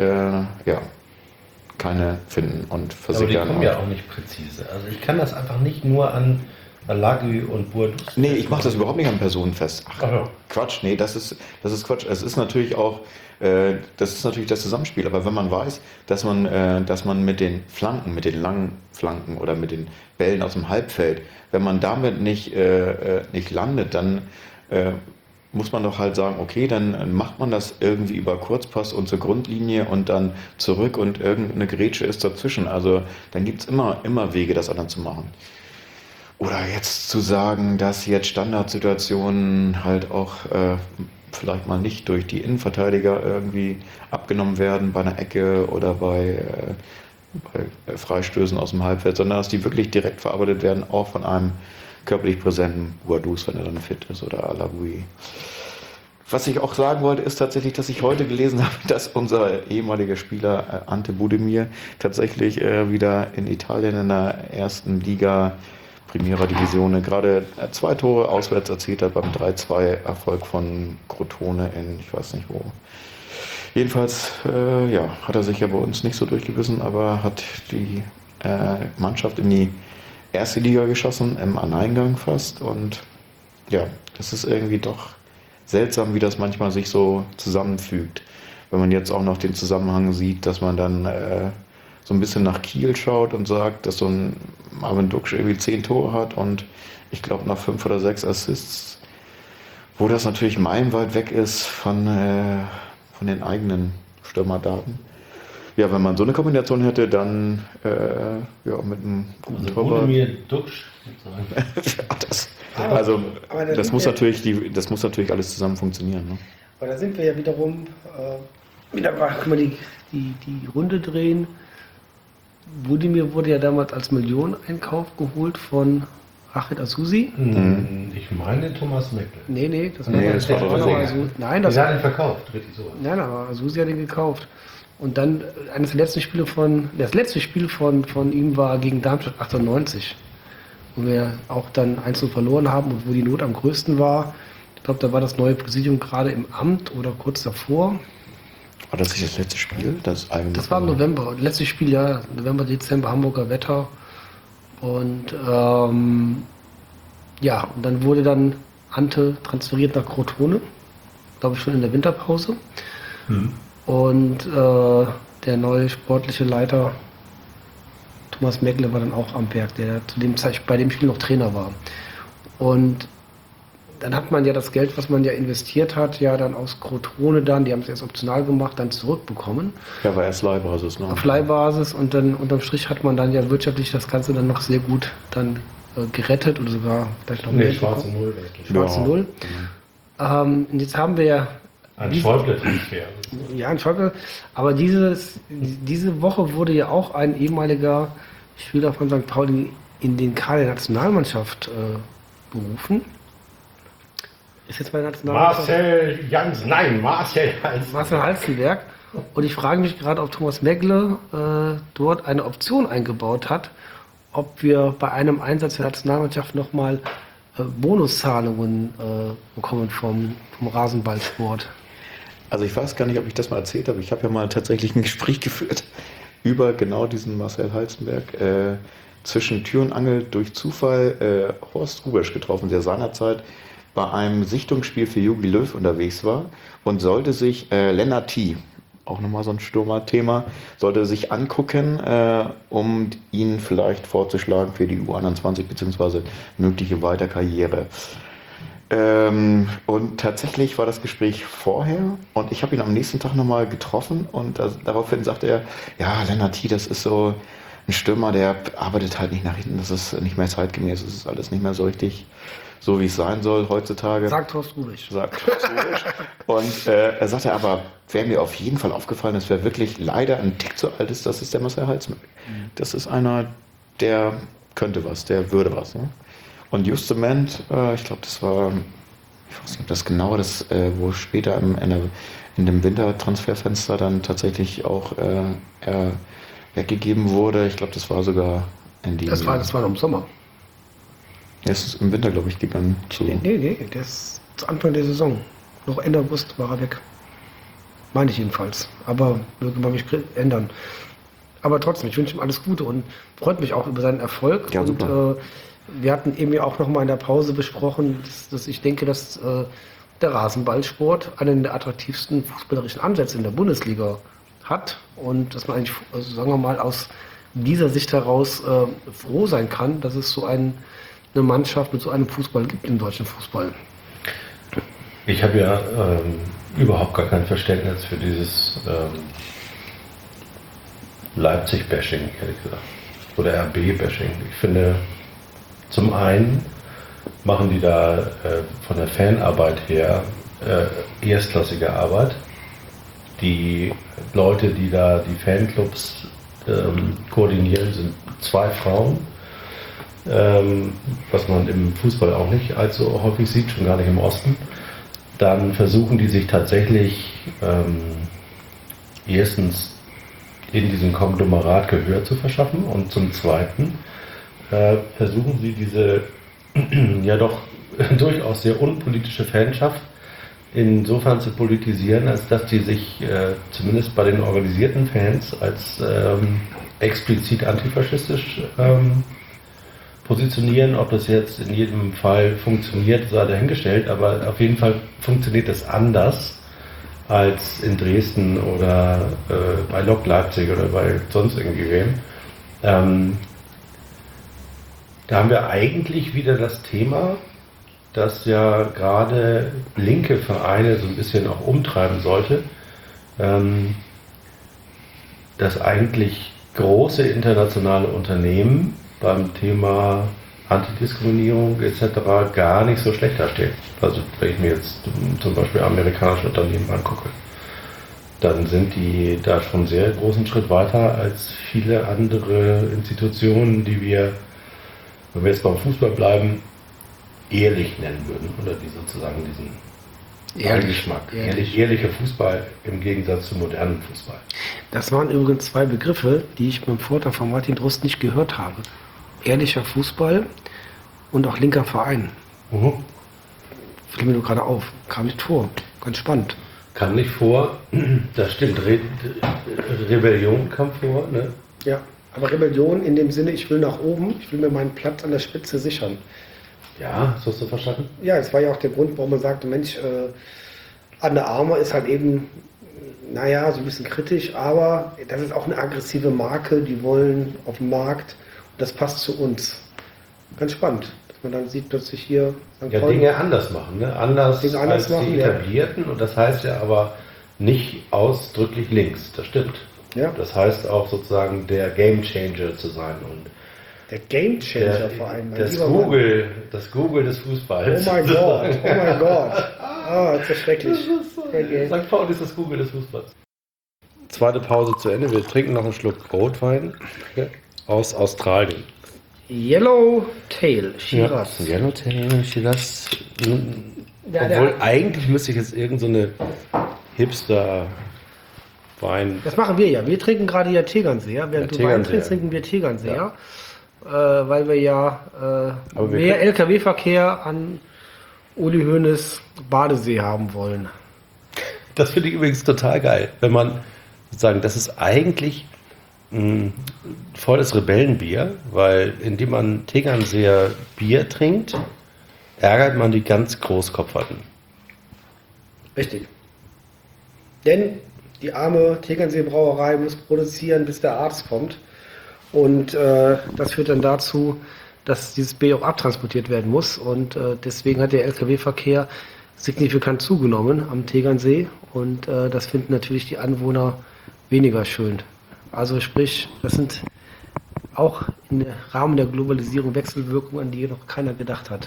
keine finden und Aber die versickern. kommen ja auch nicht präzise. Also ich kann das einfach nicht nur an Alagi und Boadus. Nee, ich mache das überhaupt nicht an Personen fest. Ach, Ach ja. Quatsch, nee, das ist Quatsch. Es ist natürlich auch, das Zusammenspiel. Aber wenn man weiß, dass man mit den Flanken, mit den langen Flanken oder mit den Bällen aus dem Halbfeld, wenn man damit nicht landet, dann muss man doch halt sagen, okay, dann macht man das irgendwie über Kurzpass und zur Grundlinie und dann zurück und irgendeine Grätsche ist dazwischen. Also dann gibt es immer Wege, das anderen zu machen. Oder jetzt zu sagen, dass jetzt Standardsituationen halt auch vielleicht mal nicht durch die Innenverteidiger irgendwie abgenommen werden bei einer Ecke oder bei Freistößen aus dem Halbfeld, sondern dass die wirklich direkt verarbeitet werden, auch von einem körperlich präsenten Boadus, wenn er dann fit ist, oder Alaoui. Was ich auch sagen wollte, ist tatsächlich, dass ich heute gelesen habe, dass unser ehemaliger Spieler Ante Budimir tatsächlich wieder in Italien in der ersten Liga Primera Divisione gerade 2 Tore auswärts erzielt hat beim 3-2 Erfolg von Crotone in, ich weiß nicht wo. Jedenfalls, hat er sich ja bei uns nicht so durchgebissen, aber hat die Mannschaft in die erste Liga geschossen, im Alleingang fast. Und ja, das ist irgendwie doch seltsam, wie das manchmal sich so zusammenfügt. Wenn man jetzt auch noch den Zusammenhang sieht, dass man dann so ein bisschen nach Kiel schaut und sagt, dass so ein Marvin Duksch irgendwie 10 Tore hat und ich glaube nach 5 oder 6 Assists, wo das natürlich meilenweit weg ist von den eigenen Stürmerdaten. Ja, wenn man so eine Kombination hätte, dann mit einem guten Torwart. Budimir, Duksch, sozusagen. Das muss natürlich alles zusammen funktionieren. Ne? Aber da sind wir ja wiederum, können wir die Runde drehen. Budimir wurde ja damals als Millioneneinkauf geholt von Rachid Asusi. Ich meine Thomas Meckle. Nee, das war, Nee, das war noch Sänger. Asusi. Nein, Der das hat ihn verkauft, richtig so. Nein, aber Asusi hat ihn gekauft. Und dann das letzte Spiel von ihm war gegen Darmstadt 98, wo wir auch dann 1-0 verloren haben und wo die Not am größten war. Ich glaube, da war das neue Präsidium gerade im Amt oder kurz davor. War das nicht das letzte Spiel? Das war im November. Letztes Spiel, ja, November, Dezember, Hamburger Wetter. Und und dann wurde dann Ante transferiert nach Crotone, glaube ich schon in der Winterpause. Und der neue sportliche Leiter Thomas Meckle war dann auch am Berg, der zu dem Zeit bei dem Spiel noch Trainer war. Und dann hat man ja das Geld, was man ja investiert hat, ja dann aus Crotone die haben es erst optional gemacht, dann zurückbekommen. Ja, war erst Leihbasis, ne? Auf Leihbasis, und dann unterm Strich hat man dann ja wirtschaftlich das Ganze dann noch sehr gut dann gerettet oder sogar vielleicht noch mehr. Schwarze Null. Schwarze Null. Und jetzt haben wir ja Ein Schäuble-Transfer. Ja, ein Schäuble. Aber diese Woche wurde ja auch ein ehemaliger Spieler von St. Pauli in den Kader der Nationalmannschaft berufen. Ist jetzt bei der Nationalmannschaft Marcel Halstenberg. Und ich frage mich gerade, ob Thomas Meckle dort eine Option eingebaut hat, ob wir bei einem Einsatz der Nationalmannschaft nochmal Bonuszahlungen bekommen vom Rasenballsport. Also ich weiß gar nicht, ob ich das mal erzählt habe. Ich habe ja mal tatsächlich ein Gespräch geführt über genau diesen Marcel Halstenberg. Zwischen Tür und Angel durch Zufall Horst Rubesch getroffen, der seinerzeit bei einem Sichtungsspiel für Jogi Löw unterwegs war und sollte sich Lennart T., auch nochmal so ein Stürmer-Thema, sollte sich angucken, um ihn vielleicht vorzuschlagen für die U21 bzw. mögliche Weiterkarriere. Und tatsächlich war das Gespräch vorher und ich habe ihn am nächsten Tag nochmal getroffen und daraufhin sagte er, ja, Lennart T., das ist so ein Stürmer, der arbeitet halt nicht nach hinten, das ist nicht mehr zeitgemäß, das ist alles nicht mehr so richtig so, wie es sein soll heutzutage. Sagt Horst Rubisch. Und er sagte aber, wäre mir auf jeden Fall aufgefallen, das wäre wirklich leider ein Tick zu alt ist, das ist der Marcel Halstenberg. Das ist einer, der könnte was, der würde was. Ne? Und Justement, ich glaube, das war, ich weiß nicht, ob das genau das, wo später in dem Wintertransferfenster dann tatsächlich auch weggegeben wurde. Ich glaube, das war sogar in die... Das war noch im Sommer. Er ist im Winter, glaube ich, gegangen. Nee, der ist zu Anfang der Saison. Noch Ende August war er weg. Meine ich jedenfalls. Aber möge man mich ändern. Aber trotzdem, ich wünsche ihm alles Gute und freut mich auch über seinen Erfolg. Ja, und super. Wir hatten eben ja auch noch mal in der Pause besprochen, dass ich denke, dass der Rasenballsport einen der attraktivsten fußballerischen Ansätze in der Bundesliga hat und dass man eigentlich, also sagen wir mal, aus dieser Sicht heraus froh sein kann, dass es so eine Mannschaft mit so einem Fußball gibt im deutschen Fußball. Ich habe ja überhaupt gar kein Verständnis für dieses Leipzig-Bashing, ehrlich gesagt. Oder RB-Bashing. Ich finde, zum einen machen die da von der Fanarbeit her erstklassige Arbeit. Die Leute, die da die Fanclubs koordinieren, sind 2 Frauen. Was man im Fußball auch nicht allzu häufig sieht, schon gar nicht im Osten. Dann versuchen die sich tatsächlich erstens in diesem Konglomerat Gehör zu verschaffen und zum Zweiten versuchen sie diese ja doch durchaus sehr unpolitische Fanschaft insofern zu politisieren, als dass die sich zumindest bei den organisierten Fans als explizit antifaschistisch positionieren. Ob das jetzt in jedem Fall funktioniert, sei dahingestellt, aber auf jeden Fall funktioniert das anders als in Dresden oder bei Lok Leipzig oder bei sonst irgendwie wem. Da haben wir eigentlich wieder das Thema, das ja gerade linke Vereine so ein bisschen auch umtreiben sollte, dass eigentlich große internationale Unternehmen beim Thema Antidiskriminierung etc. gar nicht so schlecht dastehen. Also wenn ich mir jetzt zum Beispiel amerikanische Unternehmen angucke. dann sind die da schon einen sehr großen Schritt weiter als viele andere Institutionen, die wir, wenn wir jetzt beim Fußball bleiben, ehrlich nennen würden. Oder die sozusagen diesen Geschmack. Ehrlicher Fußball im Gegensatz zum modernen Fußball. Das waren übrigens zwei Begriffe, die ich beim Vortrag von Martin Drust nicht gehört habe. Ehrlicher Fußball und auch linker Verein. Fiel mir nur gerade auf. Kam nicht vor. Ganz spannend. Kam nicht vor. Das stimmt. Rebellion kam vor. Ne? Ja, aber Rebellion in dem Sinne, ich will nach oben, ich will mir meinen Platz an der Spitze sichern. Ja, hast du verstanden? Ja, es war ja auch der Grund, warum man sagte, Mensch, Under Armour ist halt eben, naja, so ein bisschen kritisch, aber das ist auch eine aggressive Marke, die wollen auf den Markt und das passt zu uns. Ganz spannend, dass man dann sieht plötzlich hier Ja, Dinge anders machen, ne? Anders Dinge anders als machen, die ja. etablierten und das heißt ja aber nicht ausdrücklich links, das stimmt. Ja. Das heißt auch sozusagen der Game Changer zu sein und der Game Changer vor allem. mein das lieber Mann. Google des Fußballs. Oh mein Gott, oh mein Gott. Ah, das ist ja schrecklich. St. Pauli ist das Google des Fußballs. Zweite Pause zu Ende. Wir trinken noch einen Schluck Rotwein aus Australien. Yellowtail Shiraz. Ja, Yellowtail Shiraz. Ja, Obwohl eigentlich müsste ich jetzt irgend so eine Hipster Wein. Das machen wir ja. Wir trinken gerade ja Tegernseer. Während du Wein Tegernseer. trinkst, trinken wir Tegernseer. Weil wir ja Aber wir mehr LKW-Verkehr an Uli Hoeneß Badesee haben wollen. Das finde ich übrigens total geil, wenn man sozusagen, das ist eigentlich volles Rebellenbier, weil indem man Tegernseer Bier trinkt, ärgert man die ganz Großkopferten. Richtig. Denn die arme Tegernsee-Brauerei muss produzieren, bis der Arzt kommt. Und das führt dann dazu, dass dieses Bier auch abtransportiert werden muss. Und deswegen hat der LKW-Verkehr signifikant zugenommen am Tegernsee. Und das finden natürlich die Anwohner weniger schön. Also sprich, das sind auch im Rahmen der Globalisierung Wechselwirkungen, an die noch keiner gedacht hat.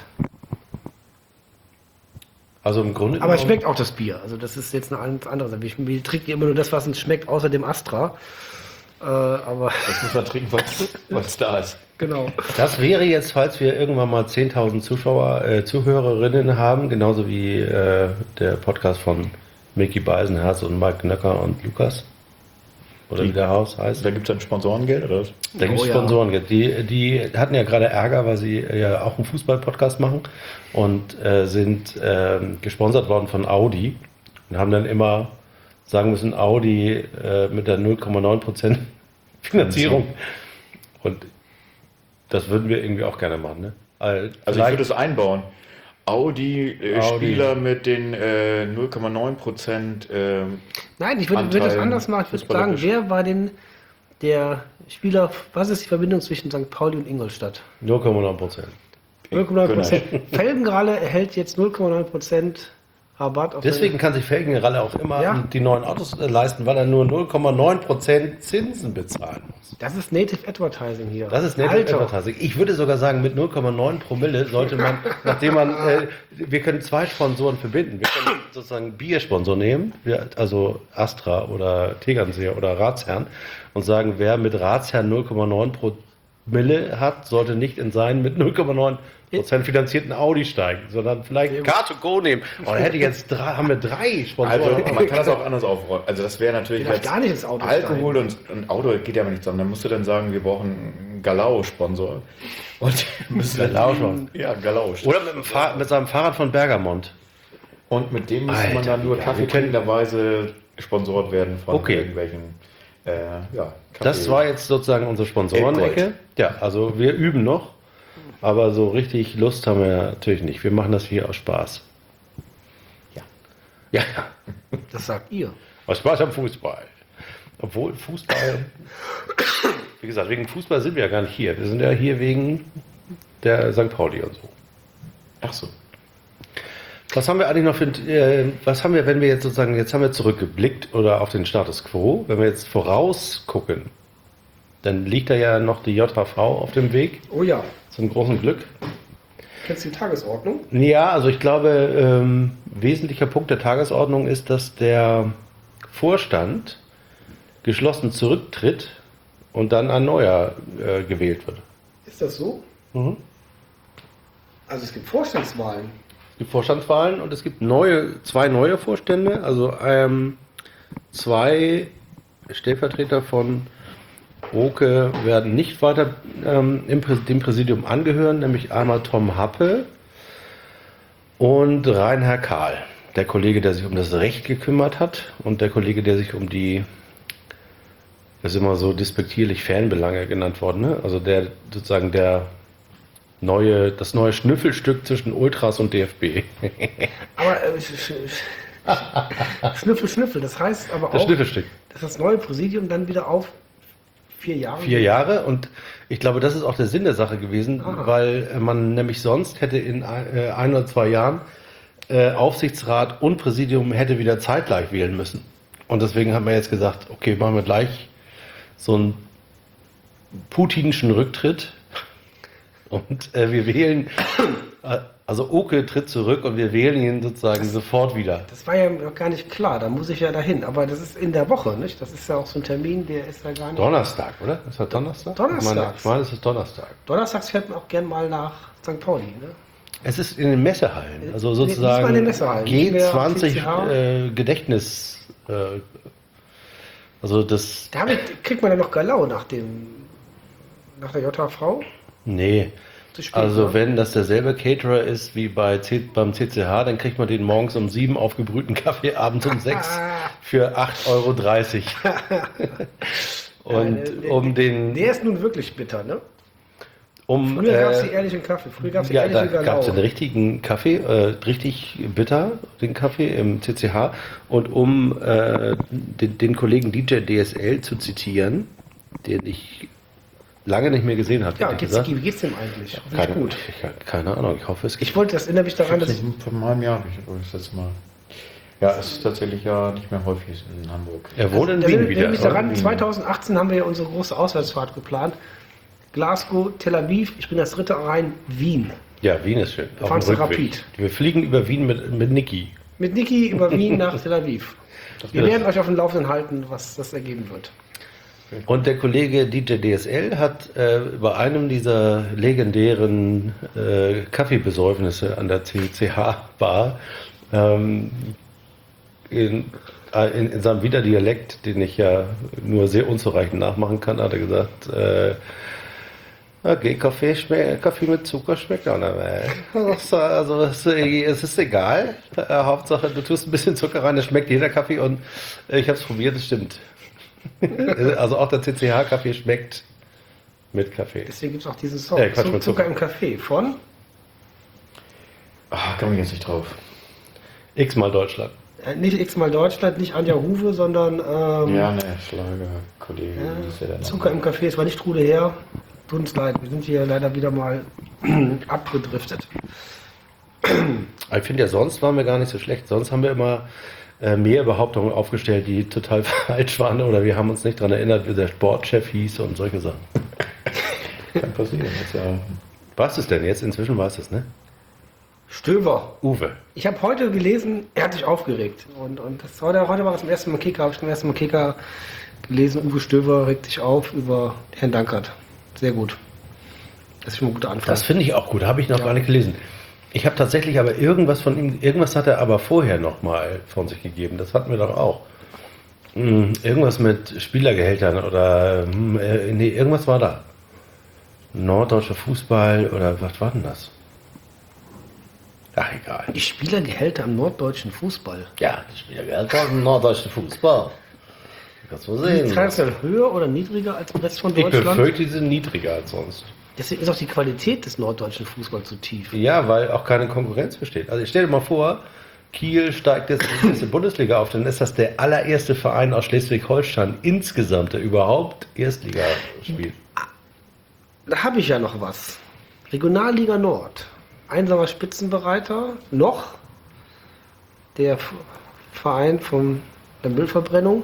Also im Grunde Aber es schmeckt auch das Bier. Also das ist jetzt eine andere Sache. Wir trinken immer nur das, was uns schmeckt, außer dem Astra. Aber Das muss man trinken, was da ist. genau. Das wäre jetzt, falls wir irgendwann mal 10.000 Zuhörerinnen haben, genauso wie der Podcast von Micky Beisenherz und Mike Knöcker und Lukas. Oder wie der Haus heißt. Da gibt es dann Sponsorengeld, oder was? Da gibt es Oh ja. Sponsorengeld. Die hatten ja gerade Ärger, weil sie ja auch einen Fußball-Podcast machen und sind gesponsert worden von Audi und haben dann immer sagen müssen, Audi mit der 0,9% Finanzierung. Und das würden wir irgendwie auch gerne machen. Ne? Also ich würde es einbauen. Audi. Spieler mit den 0,9%. Nein, ich würde das Anteilen anders machen. Ich würde sagen, fußballerisch. wer war denn der Spieler, was ist die Verbindung zwischen St. Pauli und Ingolstadt? 0,9%. 0,9%. Felgenralle erhält jetzt 0,9% Rabatt auf Deswegen kann sich Felgenralle auch immer Ja. die neuen Autos leisten, weil er nur 0,9% Zinsen bezahlen muss. Das ist Native Advertising hier. Das ist Native Advertising. Ich würde sogar sagen, mit 0,9 Promille sollte man, nachdem man, wir können zwei Sponsoren verbinden. Wir können sozusagen Biersponsor nehmen, also Astra oder Tegernseer oder Ratsherrn und sagen, wer mit Ratsherrn 0,9 Promille hat, sollte nicht in seinen mit 0,9% finanzierten Audi steigen, sondern vielleicht Car2Go nehmen. Oh, da hätte ich jetzt haben wir drei Sponsoren. Also man kann das auch anders aufrollen. Also das wäre natürlich Ich darf gar nicht ins Auto Alkohol und Auto geht ja aber nicht zusammen. Dann musst du dann sagen, wir brauchen einen Galau-Sponsor. Und müssen Galau schon. Ja, Galau. Oder mit seinem Fahrrad von Bergamont. Und mit dem müsste man Alter, dann nur ja, kaffeetrinkenderweise gesponsort werden von Okay. irgendwelchen Das war jetzt sozusagen unsere Sponsorenecke. Ja, also wir üben noch, aber so richtig Lust haben wir natürlich nicht. Wir machen das hier aus Spaß. Ja. Ja, Das sagt ihr. aus Spaß am Fußball. Obwohl Fußball, wie gesagt, wegen Fußball sind wir ja gar nicht hier. Wir sind ja hier wegen der St. Pauli und so. Ach so. Was haben wir eigentlich noch was haben wir, wenn wir jetzt sozusagen, jetzt haben wir zurückgeblickt oder auf den Status Quo, wenn wir jetzt vorausgucken, dann liegt da ja noch die JHV auf dem Weg, Oh ja. zum großen Glück. Kennst du die Tagesordnung? Ja, also ich glaube, wesentlicher Punkt der Tagesordnung ist, dass der Vorstand geschlossen zurücktritt und dann ein neuer gewählt wird. Ist das so? Mhm. Also es gibt Vorstandswahlen. Es gibt Vorstandswahlen und es gibt zwei neue Vorstände, also 2 Stellvertreter von Oke werden nicht weiter dem Präsidium angehören, nämlich einmal Tom Happe und Reinhard Kahl, der Kollege, der sich um das Recht gekümmert hat und der Kollege, der sich um die, das ist immer so despektierlich Fanbelange genannt worden, ne? Also der sozusagen das neue Schnüffelstück zwischen Ultras und DFB. Aber Schnüffel, das heißt aber Das auch, Schnüffelstück. dass das neue Präsidium dann wieder auf 4 Jahre 4 Jahre und ich glaube, das ist auch der Sinn der Sache gewesen, weil man nämlich sonst hätte in 1 oder 2 Jahren Aufsichtsrat und Präsidium hätte wieder zeitgleich wählen müssen. Und deswegen haben wir jetzt gesagt, okay, machen wir gleich so einen putinschen Rücktritt und wir wählen, also Oke tritt zurück und wir wählen ihn sozusagen sofort wieder. Das war ja noch gar nicht klar, da muss ich ja dahin. Aber das ist in der Woche, nicht? Das ist ja auch so ein Termin, der ist ja gar nicht... Donnerstag, oder? Ist das Donnerstag? Donnerstag. Ich meine, es ist Donnerstag. Donnerstags fährt man auch gern mal nach St. Pauli, ne? Es ist in den Messehallen, also Nee, diesmal sozusagen in den Messehallen. Nicht mehr G20 Gedächtnis. Also das. Damit kriegt man dann noch Galau nach der JHV. Nee. Zu spät, Also ne? wenn das derselbe Caterer ist wie beim CCH, dann kriegt man den morgens um 7 aufgebrühten Kaffee, abends um 6 für 8,30 €. Und Der ist nun wirklich bitter, ne? um Früher gab es die ehrlichen Kaffee. Früher gab es die ja, da ehrlichen gab es Galau. den richtigen Kaffee, richtig bitter, den Kaffee im CCH. Und um den Kollegen DJ DSL zu zitieren, den ich lange nicht mehr gesehen habe. Ja, ehrlich gesagt. wie geht's dem eigentlich? Hoffentlich gut. Keine Ahnung, ich hoffe es geht. Ich wollte, das erinnert mich daran, dass ich... Von meinem Jahr habe ich das letzte Mal. Ja, es ist tatsächlich ja nicht mehr häufig in Hamburg. Er wohnt in Das Wien erinnert wieder. mich daran, 2018 haben wir ja unsere große Auswärtsfahrt geplant. Glasgow, Tel Aviv, ich bin das 3. rein, Wien. Ja, Wien ist schön. Auf fahren dem zu Rückweg. Rapid. Wir fliegen über Wien mit Niki. Mit Niki über Wien nach Tel Aviv. Wir wird- werden euch auf dem Laufenden halten, was das ergeben wird. Und der Kollege DJ DSL hat bei einem dieser legendären Kaffeebesäufnisse an der CCH-Bar in seinem Widerdialekt, den ich ja nur sehr unzureichend nachmachen kann, hat er gesagt, okay, Kaffee mit Zucker schmeckt auch nicht mehr. Also es ist egal. Hauptsache, du tust ein bisschen Zucker rein, das schmeckt jeder Kaffee und ich habe es probiert, es stimmt. Also auch der CCH-Kaffee schmeckt mit Kaffee. Deswegen gibt es auch diesen Song. Quatsch mit Zucker Zucker. im Kaffee von Komme ich jetzt nicht drauf. X-mal Deutschland. nicht x-mal Deutschland, nicht Anja Huwe, sondern Ja, ne, Schlagerkollege. wie ist der denn? Zucker im Kaffee. Es war nicht Trude her. Tut uns leid, wir sind hier leider wieder mal abgedriftet. Ich finde ja, sonst waren wir gar nicht so schlecht. Sonst haben wir immer mehr Behauptungen aufgestellt, die total falsch waren oder wir haben uns nicht daran erinnert, wie der Sportchef hieß und solche Sachen. Kann passieren. Ist ja Was ist denn jetzt? Inzwischen war es das, ne? Stöver. Uwe. Ich habe heute gelesen, er hat sich aufgeregt. Und das heute war das zum ersten Mal Kicker, habe ich zum ersten Mal Kicker gelesen. Uwe Stöver regt sich auf über Herrn Dankert. Sehr gut. Das ist schon ein guter Anfang. Das finde ich auch gut, habe ich noch gar nicht gelesen. Ich habe tatsächlich aber irgendwas von ihm, irgendwas hat er aber vorher noch mal von sich gegeben. Das hatten wir doch auch. Irgendwas mit Spielergehältern oder nee, irgendwas war da. Norddeutscher Fußball oder was war denn das? Ach, egal. Die Spielergehälter am norddeutschen Fußball. Ja, die Spielergehälter im norddeutschen Fußball. Kannst du Sind sehen. traditionell höher oder niedriger als im Rest von Ich Deutschland? befürchte, die sind niedriger als sonst. Deswegen ist auch die Qualität des norddeutschen Fußballs so tief. Ja, weil auch keine Konkurrenz besteht. Also ich stell dir mal vor, Kiel steigt jetzt in die erste Bundesliga auf, dann ist das der allererste Verein aus Schleswig-Holstein insgesamt, der überhaupt Erstliga spielt. Da habe ich ja noch was. Regionalliga Nord. Einsamer Spitzenbereiter. Noch. Der Verein von der Müllverbrennung.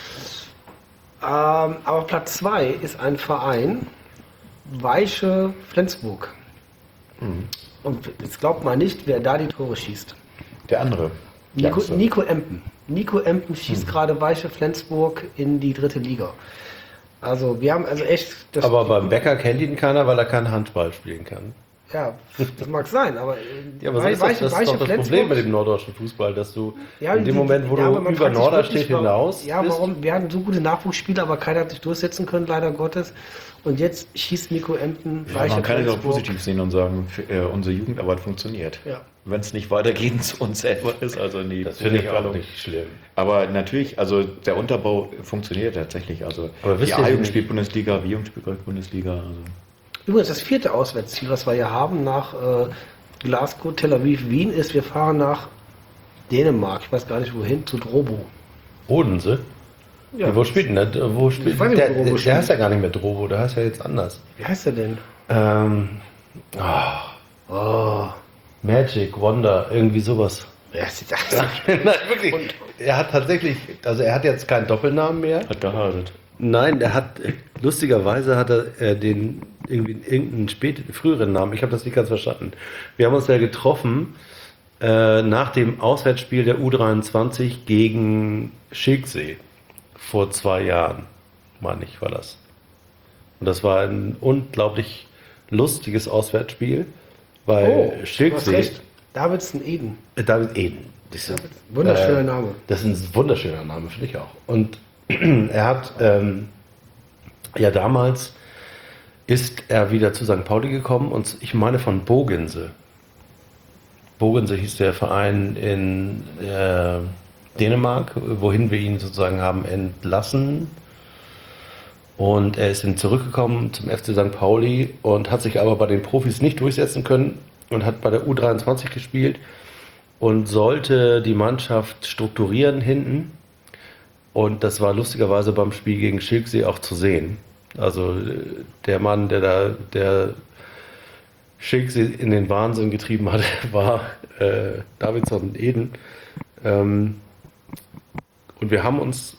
Aber Platz 2 ist ein Verein, Weiche Flensburg. Und jetzt glaubt man nicht, wer da die Tore schießt. der andere. Nico Empen. Nico Empen schießt gerade Weiche Flensburg in die 3. Liga. Also wir haben also echt... Aber beim Becker kennt ihn keiner, weil er keinen Handball spielen kann. Ja, das mag sein, aber... Ja, aber das ist doch das Problem mit dem norddeutschen Fußball, dass du in dem Moment, wo du über Norderstedt hinaus Ja, warum? Wir hatten so gute Nachwuchsspieler, aber keiner hat sich durchsetzen können, leider Gottes. Und jetzt schießt Nico Empen Weiche man kann es auch Flensburg. positiv sehen und sagen, unsere Jugendarbeit funktioniert. Ja. Wenn es nicht weitergehend zu uns selber ist, also in die Das finde ich auch nicht schlimm. Aber natürlich, also der Unterbau funktioniert tatsächlich. Also Aber wisst die ihr A-Jugend nicht- spielt Bundesliga, B-Jugend spielt Bundesliga. Also. Übrigens, das 4. Auswärtsziel, was wir hier haben, nach Glasgow, Tel Aviv, Wien, ist, wir fahren nach Dänemark. Ich weiß gar nicht wohin, zu Drobo. Odense? Ja, wo spielt denn der? Wo spielt Ich weiß nicht, wo Drobo der spielt. heißt ja gar nicht mehr Drobo, der heißt ja jetzt anders. Wie heißt der denn? Magic, Wonder, irgendwie sowas. Ja, das ist Nein, wirklich. Er hat tatsächlich, also er hat jetzt keinen Doppelnamen mehr. Hat geheiratet. Nein, er hat, lustigerweise hat er den irgendwie irgendeinen früheren Namen, ich habe das nicht ganz verstanden. Wir haben uns ja getroffen nach dem Auswärtsspiel der U23 gegen Schilksee vor 2 Jahren, meine ich, war das. Und das war ein unglaublich lustiges Auswärtsspiel, weil du hast Schilksee, recht. Davidson Eden. David Eden, das ist, Wunderschöner Name. das ist ein wunderschöner Name, finde ich auch. Und er hat ja damals ist er wieder zu St. Pauli gekommen und ich meine von Bogense. Bogense hieß der Verein in Dänemark, wohin wir ihn sozusagen haben entlassen. Und er ist dann zurückgekommen zum FC St. Pauli und hat sich aber bei den Profis nicht durchsetzen können und hat bei der U23 gespielt und sollte die Mannschaft strukturieren hinten. Und das war lustigerweise beim Spiel gegen Schilksee auch zu sehen. Also der Mann, der Schilksee in den Wahnsinn getrieben hat, war Davidson Eden. Und wir haben uns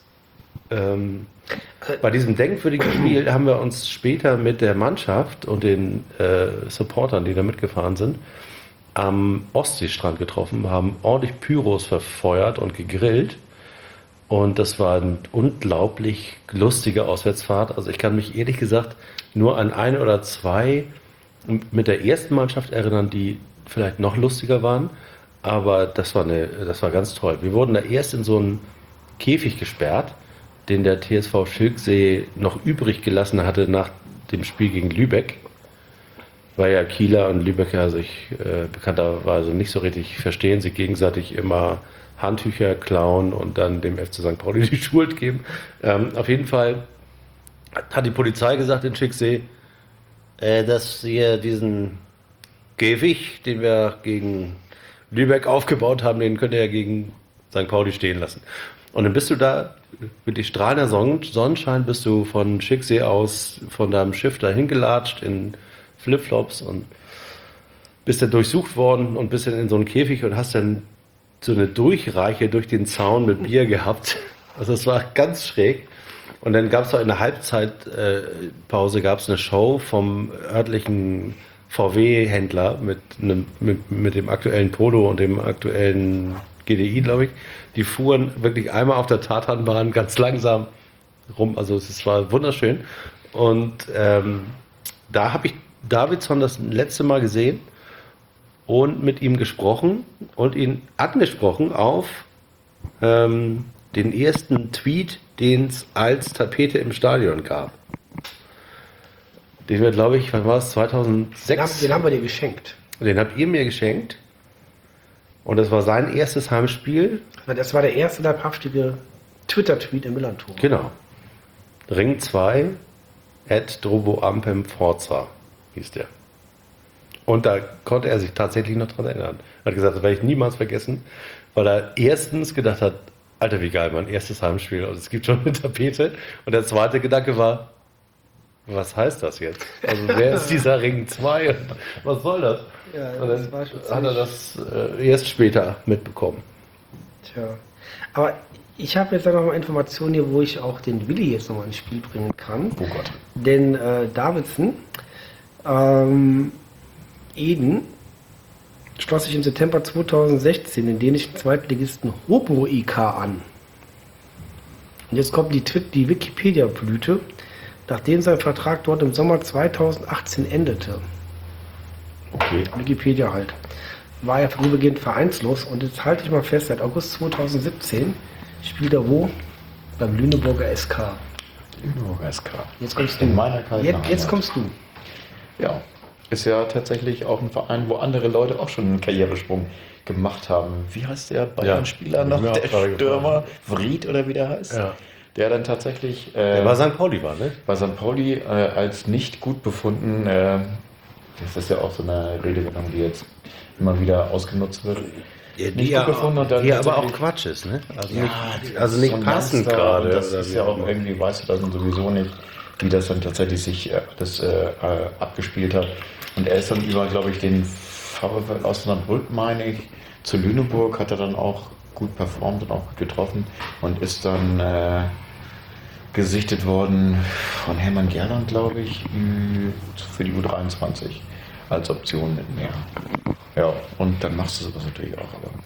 bei diesem denkwürdigen Spiel haben wir uns später mit der Mannschaft und den Supportern, die da mitgefahren sind, am Ostseestrand getroffen, haben ordentlich Pyros verfeuert und gegrillt. Und das war eine unglaublich lustige Auswärtsfahrt. Also ich kann mich ehrlich gesagt nur an 1 oder 2 mit der ersten Mannschaft erinnern, die vielleicht noch lustiger waren. Aber das war ganz toll. Wir wurden da erst in so einen Käfig gesperrt, den der TSV Schilksee noch übrig gelassen hatte nach dem Spiel gegen Lübeck. Weil ja Kieler und Lübecker sich bekannterweise nicht so richtig verstehen, sich gegenseitig immer Handtücher klauen und dann dem FC St. Pauli die Schuld geben. Auf jeden Fall hat die Polizei gesagt in Schilksee, dass hier diesen Käfig, den wir gegen Lübeck aufgebaut haben, den könnt ihr ja gegen St. Pauli stehen lassen. Und dann bist du da mit die strahlender Sonnenschein, bist du von Schilksee aus von deinem Schiff dahin gelatscht in Flipflops und bist dann durchsucht worden und bist dann in so einen Käfig und hast dann so eine Durchreiche durch den Zaun mit Bier gehabt. Also es war ganz schräg. Und dann gab es in der Halbzeitpause eine Show vom örtlichen VW-Händler mit dem aktuellen Polo und dem aktuellen GDI, glaube ich. Die fuhren wirklich einmal auf der Tatanbahn ganz langsam rum. Also es war wunderschön. Und da habe ich Davidson das letzte Mal gesehen und mit ihm gesprochen und ihn angesprochen auf den ersten Tweet, den es als Tapete im Stadion gab. Den wir, glaube ich, wann war es? 2006? Den haben wir dir geschenkt. Den habt ihr mir geschenkt. Und das war sein erstes Heimspiel. Das war der erste leibhaftige Twitter-Tweet im Millantor. Genau. Ring 2 @droboampem Forza hieß der. Und da konnte er sich tatsächlich noch dran erinnern. Er hat gesagt, das werde ich niemals vergessen, weil er erstens gedacht hat, Alter, wie geil, mein erstes Heimspiel und es gibt schon eine Tapete. Und der zweite Gedanke war, was heißt das jetzt? Also wer ist dieser Ring 2 und was soll das? Ja, und das dann war schon hat er das erst später mitbekommen. Tja. Aber ich habe jetzt noch mal Informationen hier, wo ich auch den Willi jetzt nochmal ins Spiel bringen kann. Oh Gott. Denn Davidson, Eden, schloss sich im September 2016 den dänischen Zweitligisten Hobro IK an. Und jetzt kommt die Wikipedia-Blüte, nachdem sein Vertrag dort im Sommer 2018 endete. Okay. Wikipedia halt. War er vorübergehend vereinslos und jetzt halte ich mal fest, seit August 2017 spielt er wo? Beim Lüneburger SK. Lüneburger SK. Jetzt kommst du. In meiner kalten Jetzt Heimat. kommst du. Ja, ist ja tatsächlich auch ein Verein, wo andere Leute auch schon einen Karrieresprung gemacht haben. Wie heißt der Bayern-Spieler Ja, noch? mir auch Der gerade Stürmer, Vried oder wie der heißt? Ja. Der dann tatsächlich Der war St. Pauli, war, ne? bei St. Pauli als nicht gut befunden. Das ist ja auch so eine Redewendung, die jetzt immer wieder ausgenutzt wird. Nicht gut befunden und dann die aber auch tatsächlich- Quatsch ist, ne? Also Ja, nicht, das also ist nicht so ein passend Youngster gerade. und das oder ist wie ja auch immer. irgendwie, weißt du das sowieso nicht, wie das dann tatsächlich sich abgespielt hat. Und er ist dann über, glaube ich, den VfL Osnabrück, meine ich, zu Lüneburg, hat er dann auch gut performt und auch gut getroffen und ist dann gesichtet worden von Hermann Gerland, glaube ich, für die U23 als Option mit mehr. Ja, und dann machst du sowas natürlich auch,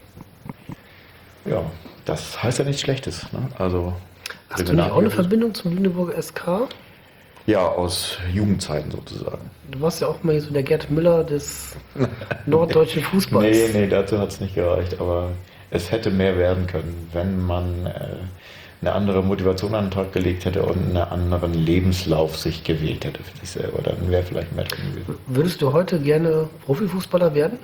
aber ja, das heißt ja nichts Schlechtes. Ne? Also, Hast du nicht auch eine Verbindung zum Lüneburger SK? Ja, aus Jugendzeiten sozusagen. Du warst ja auch mal so der Gerd Müller des norddeutschen Fußballs. Nee, dazu hat es nicht gereicht, aber es hätte mehr werden können, wenn man eine andere Motivation an den Tag gelegt hätte und einen anderen Lebenslauf sich gewählt hätte für sich selber. Dann wäre vielleicht mehr drin gewesen. Würdest du heute gerne Profifußballer werden?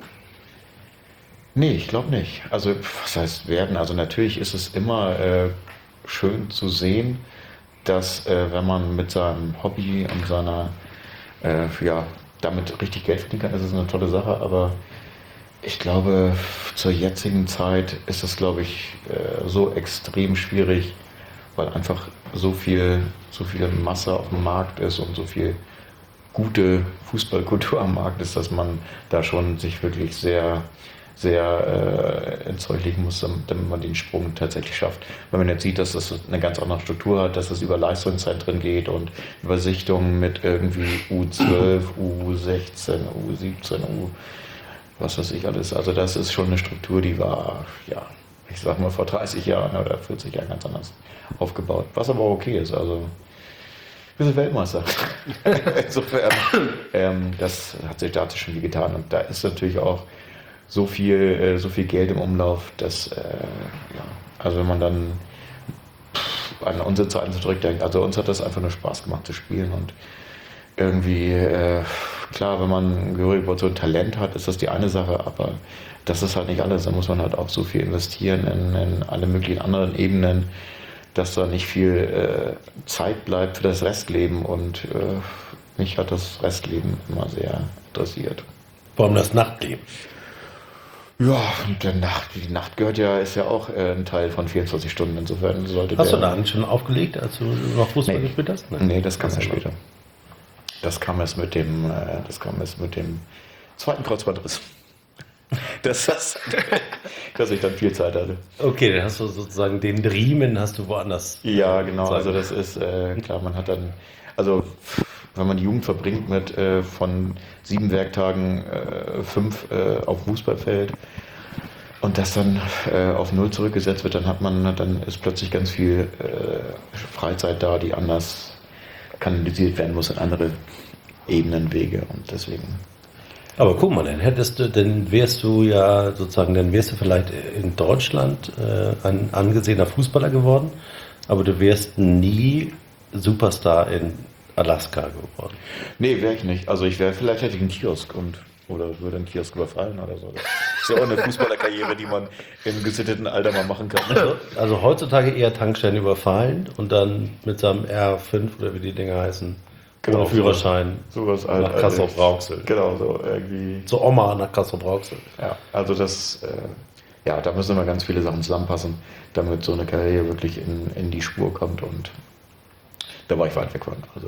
Nee, ich glaube nicht. Also, was heißt werden? Also, natürlich ist es immer schön zu sehen, dass, wenn man mit seinem Hobby und seiner, damit richtig Geld verdienen kann, ist es eine tolle Sache. Aber ich glaube, zur jetzigen Zeit ist es, glaube ich, so extrem schwierig, weil einfach so viel Masse auf dem Markt ist und so viel gute Fußballkultur am Markt ist, dass man da schon sich wirklich sehr ins Zeug legen muss, damit man den Sprung tatsächlich schafft. Wenn man jetzt sieht, dass das eine ganz andere Struktur hat, dass es über Leistungszentren geht und über Sichtungen mit irgendwie U12, U16, U17, was weiß ich alles. Also das ist schon eine Struktur, die war, ja, ich sag mal vor 30 Jahren oder 40 Jahren ganz anders aufgebaut. Was aber okay ist, also wir sind Weltmeister. Insofern, das hat sich da schon viel getan und da ist natürlich auch so viel Geld im Umlauf, dass, also wenn man dann an unsere Zeiten zurückdenkt, also uns hat das einfach nur Spaß gemacht zu spielen und irgendwie, klar, wenn man gehörig so ein Talent hat, ist das die eine Sache, aber das ist halt nicht alles, da muss man halt auch so viel investieren in alle möglichen anderen Ebenen, dass da nicht viel Zeit bleibt für das Restleben und mich hat das Restleben immer sehr interessiert. Vor allem das Nachtleben. Ja, und die Nacht ist ja auch ein Teil von 24 Stunden. Insofern sollte Hast du da eigentlich schon aufgelegt, als du noch Fußball gespielt hast? Nee, das kam erst später. Das kam erst mit dem zweiten Kreuzbandriss. Dass ich dann viel Zeit hatte. Okay, dann hast du sozusagen den Riemen hast du woanders. Ja, genau. Sagen. Also das ist klar, man hat dann, also wenn man die Jugend verbringt mit von 7 Werktagen 5 auf dem Fußballfeld und das dann auf 0 zurückgesetzt wird, dann ist plötzlich ganz viel Freizeit da, die anders kanalisiert werden muss in andere Ebenen, Wege und deswegen. Aber guck mal, dann wärst du vielleicht in Deutschland ein angesehener Fußballer geworden, aber du wärst nie Superstar in Alaska geworden. Nee, wäre ich nicht. Also vielleicht hätte ich einen Kiosk oder würde einen Kiosk überfallen oder so. Das ist ja auch eine Fußballerkarriere, die man im gesitteten Alter mal machen kann. Also heutzutage eher Tankstellen überfallen und dann mit seinem R5 oder wie die Dinger heißen, ohne Führerschein sowas nach Kassel-Brauxel. Genau, so irgendwie. Zur Oma nach Kassel-Brauxel. Ja, also da müssen immer ganz viele Sachen zusammenpassen, damit so eine Karriere wirklich in die Spur kommt und da war ich weit weg von. Also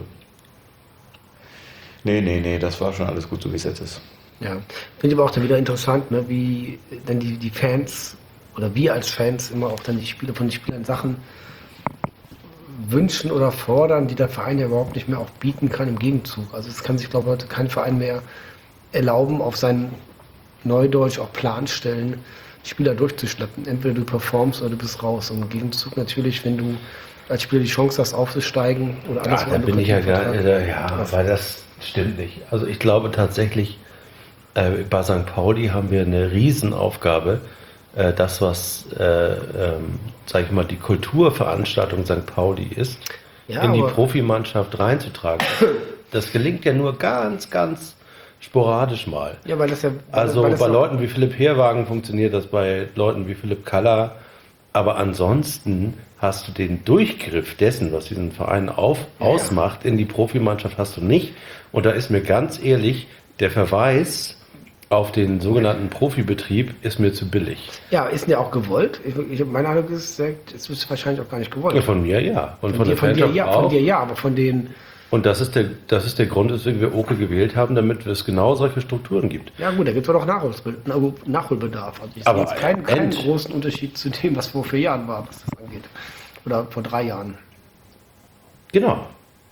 nee, das war schon alles gut, so wie es jetzt ist. Ja, finde ich aber auch dann wieder interessant, ne, wie dann die Fans oder wir als Fans immer auch dann von den Spielern Sachen wünschen oder fordern, die der Verein ja überhaupt nicht mehr auch bieten kann im Gegenzug. Also es kann sich, glaube ich, heute kein Verein mehr erlauben, auf seinen Neudeutsch auch Plan stellen, Spieler durchzuschleppen. Entweder du performst oder du bist raus. Und im Gegenzug natürlich, wenn du als Spieler die Chance hast, aufzusteigen oder alles Da bin ich ja aber das stimmt nicht. Also ich glaube tatsächlich, bei St. Pauli haben wir eine Riesenaufgabe, das, was, sag ich mal, die Kulturveranstaltung St. Pauli ist, in die Profimannschaft reinzutragen. Das gelingt ja nur ganz, ganz sporadisch mal. Ja, weil das ja... Also bei Leuten wie Philipp Herwagen funktioniert das, bei Leuten wie Philipp Kaller, aber ansonsten hast du den Durchgriff dessen, was diesen Verein ausmacht, in die Profimannschaft hast du nicht. Und da ist mir ganz ehrlich, der Verweis auf den sogenannten Profibetrieb ist mir zu billig. Ja, ist ja auch gewollt. Meine Ahnung ist, es ist wahrscheinlich auch gar nicht gewollt. Von mir ja. Und von dir ja, aber von den... Und das ist der Grund, weswegen wir Oke gewählt haben, damit es genau solche Strukturen gibt. Ja gut, da gibt es auch noch Nachholbedarf. Also ich sehe jetzt keinen großen Unterschied zu dem, was vor 4 Jahren war, was das angeht. Oder vor 3 Jahren. Genau.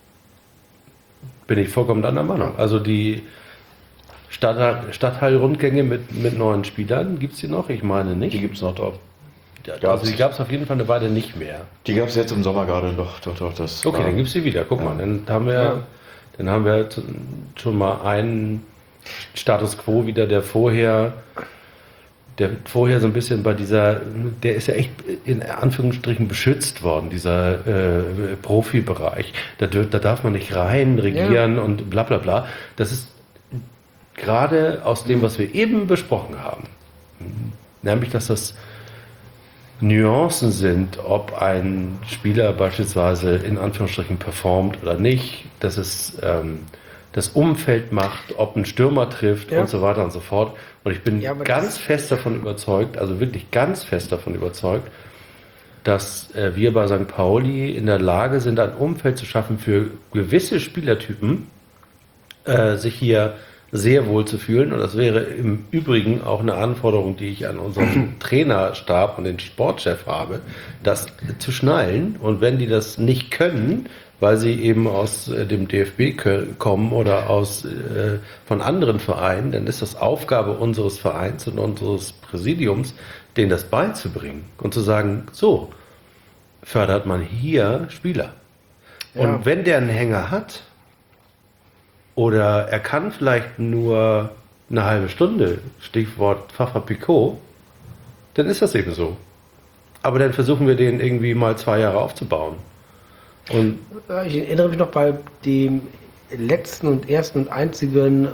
Bin ich vollkommen anderer Meinung. Also die Stadtteilrundgänge mit neuen Spielern, gibt es die noch? Ich meine nicht. Die gibt es noch drauf. Also die gab es auf jeden Fall eine Weile nicht mehr. Die gab es jetzt im Sommer gerade noch. Doch, das okay, dann gibt es sie wieder. Guck mal, dann haben wir schon mal einen Status Quo wieder, der vorher so ein bisschen bei dieser, der ist ja echt in Anführungsstrichen beschützt worden, dieser Profibereich. Da darf man nicht rein regieren und bla bla bla. Das ist gerade aus dem, was wir eben besprochen haben, nämlich, dass das Nuancen sind, ob ein Spieler beispielsweise in Anführungsstrichen performt oder nicht, dass es das Umfeld macht, ob ein Stürmer trifft und so weiter und so fort. Und ich bin ganz fest davon überzeugt, also wirklich ganz fest davon überzeugt, dass wir bei St. Pauli in der Lage sind, ein Umfeld zu schaffen für gewisse Spielertypen, sich hier sehr wohl zu fühlen. Und das wäre im Übrigen auch eine Anforderung, die ich an unseren Trainerstab und den Sportchef habe, das zu schnallen. Und wenn die das nicht können, weil sie eben aus dem DFB kommen oder von anderen Vereinen, dann ist das Aufgabe unseres Vereins und unseres Präsidiums, denen das beizubringen und zu sagen, so fördert man hier Spieler. Und wenn der einen Hänger hat, oder er kann vielleicht nur eine halbe Stunde, Stichwort Pfaffer Picot, dann ist das eben so. Aber dann versuchen wir den irgendwie mal 2 Jahre aufzubauen. Und ich erinnere mich noch bei dem letzten und ersten und einzigen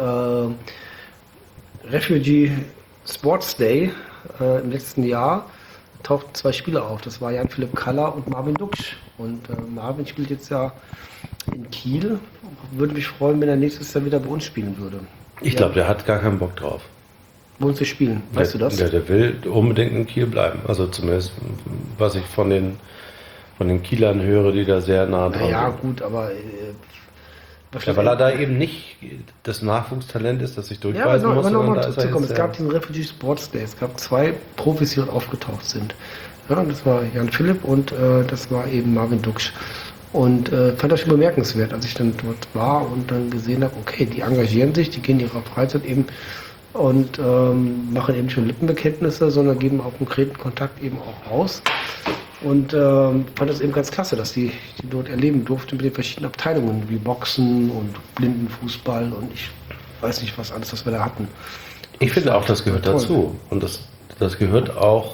Refugee Sports Day im letzten Jahr tauchten 2 Spieler auf. Das war Jan-Philipp Kaller und Marvin Duksch. Und Marvin spielt jetzt ja in Kiel. Würde mich freuen, wenn er nächstes Jahr wieder bei uns spielen würde. Ich glaube, der hat gar keinen Bock drauf. Bei uns zu spielen, weißt du das? Der will unbedingt in Kiel bleiben. Also zumindest, was ich von den Kielern höre, die da sehr nah dran sind. Ja, gut, aber... weil er da eben nicht das Nachwuchstalent ist, das sich durchbeißen muss. Aber nochmal zurückzukommen. Es gab diesen Refugee Sports Day. Es gab 2 Profis, die dort aufgetaucht sind. Ja, das war Jan Philipp und das war eben Marvin Duksch. Und fand das schon bemerkenswert, als ich dann dort war und dann gesehen habe, okay, die engagieren sich, die gehen in ihrer Freizeit eben und machen eben nicht nur Lippenbekenntnisse, sondern geben auch konkreten Kontakt eben auch aus. Und fand das eben ganz klasse, dass die dort erleben durfte mit den verschiedenen Abteilungen, wie Boxen und Blindenfußball und ich weiß nicht was alles, was wir da hatten. Ich finde auch, das gehört dazu. Und das gehört auch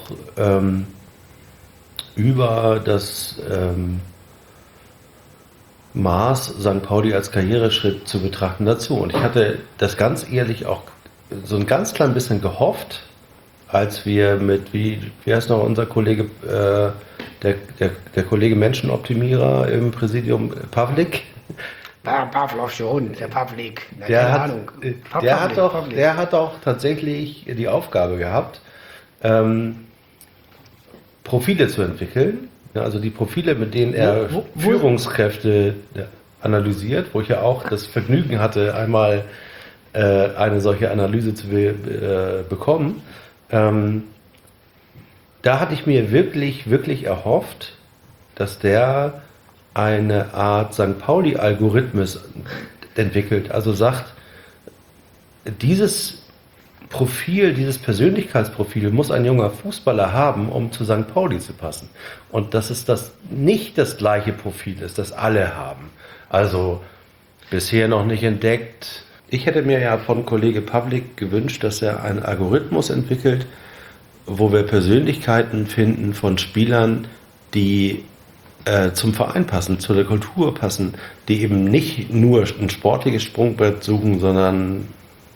über das Maß, St. Pauli als Karriereschritt zu betrachten dazu. Und ich hatte das ganz ehrlich auch so ein ganz klein bisschen gehofft, als wir mit, wie heißt noch unser Kollege, der Kollege Menschenoptimierer im Präsidium, Pavlik? Pavlov schon, der Pavlik. Der hat doch tatsächlich die Aufgabe gehabt, Profile zu entwickeln. Also die Profile, mit denen er Führungskräfte analysiert, wo ich ja auch das Vergnügen hatte, einmal eine solche Analyse zu bekommen. Da hatte ich mir wirklich, wirklich erhofft, dass der eine Art St. Pauli-Algorithmus entwickelt. Also sagt, dieses Profil, dieses Persönlichkeitsprofil muss ein junger Fußballer haben, um zu St. Pauli zu passen. Und dass es nicht das gleiche Profil ist, das alle haben. Also bisher noch nicht entdeckt. Ich hätte mir ja von Kollege Pavlik gewünscht, dass er einen Algorithmus entwickelt, wo wir Persönlichkeiten finden von Spielern, die zum Verein passen, zu der Kultur passen, die eben nicht nur ein sportliches Sprungbrett suchen, sondern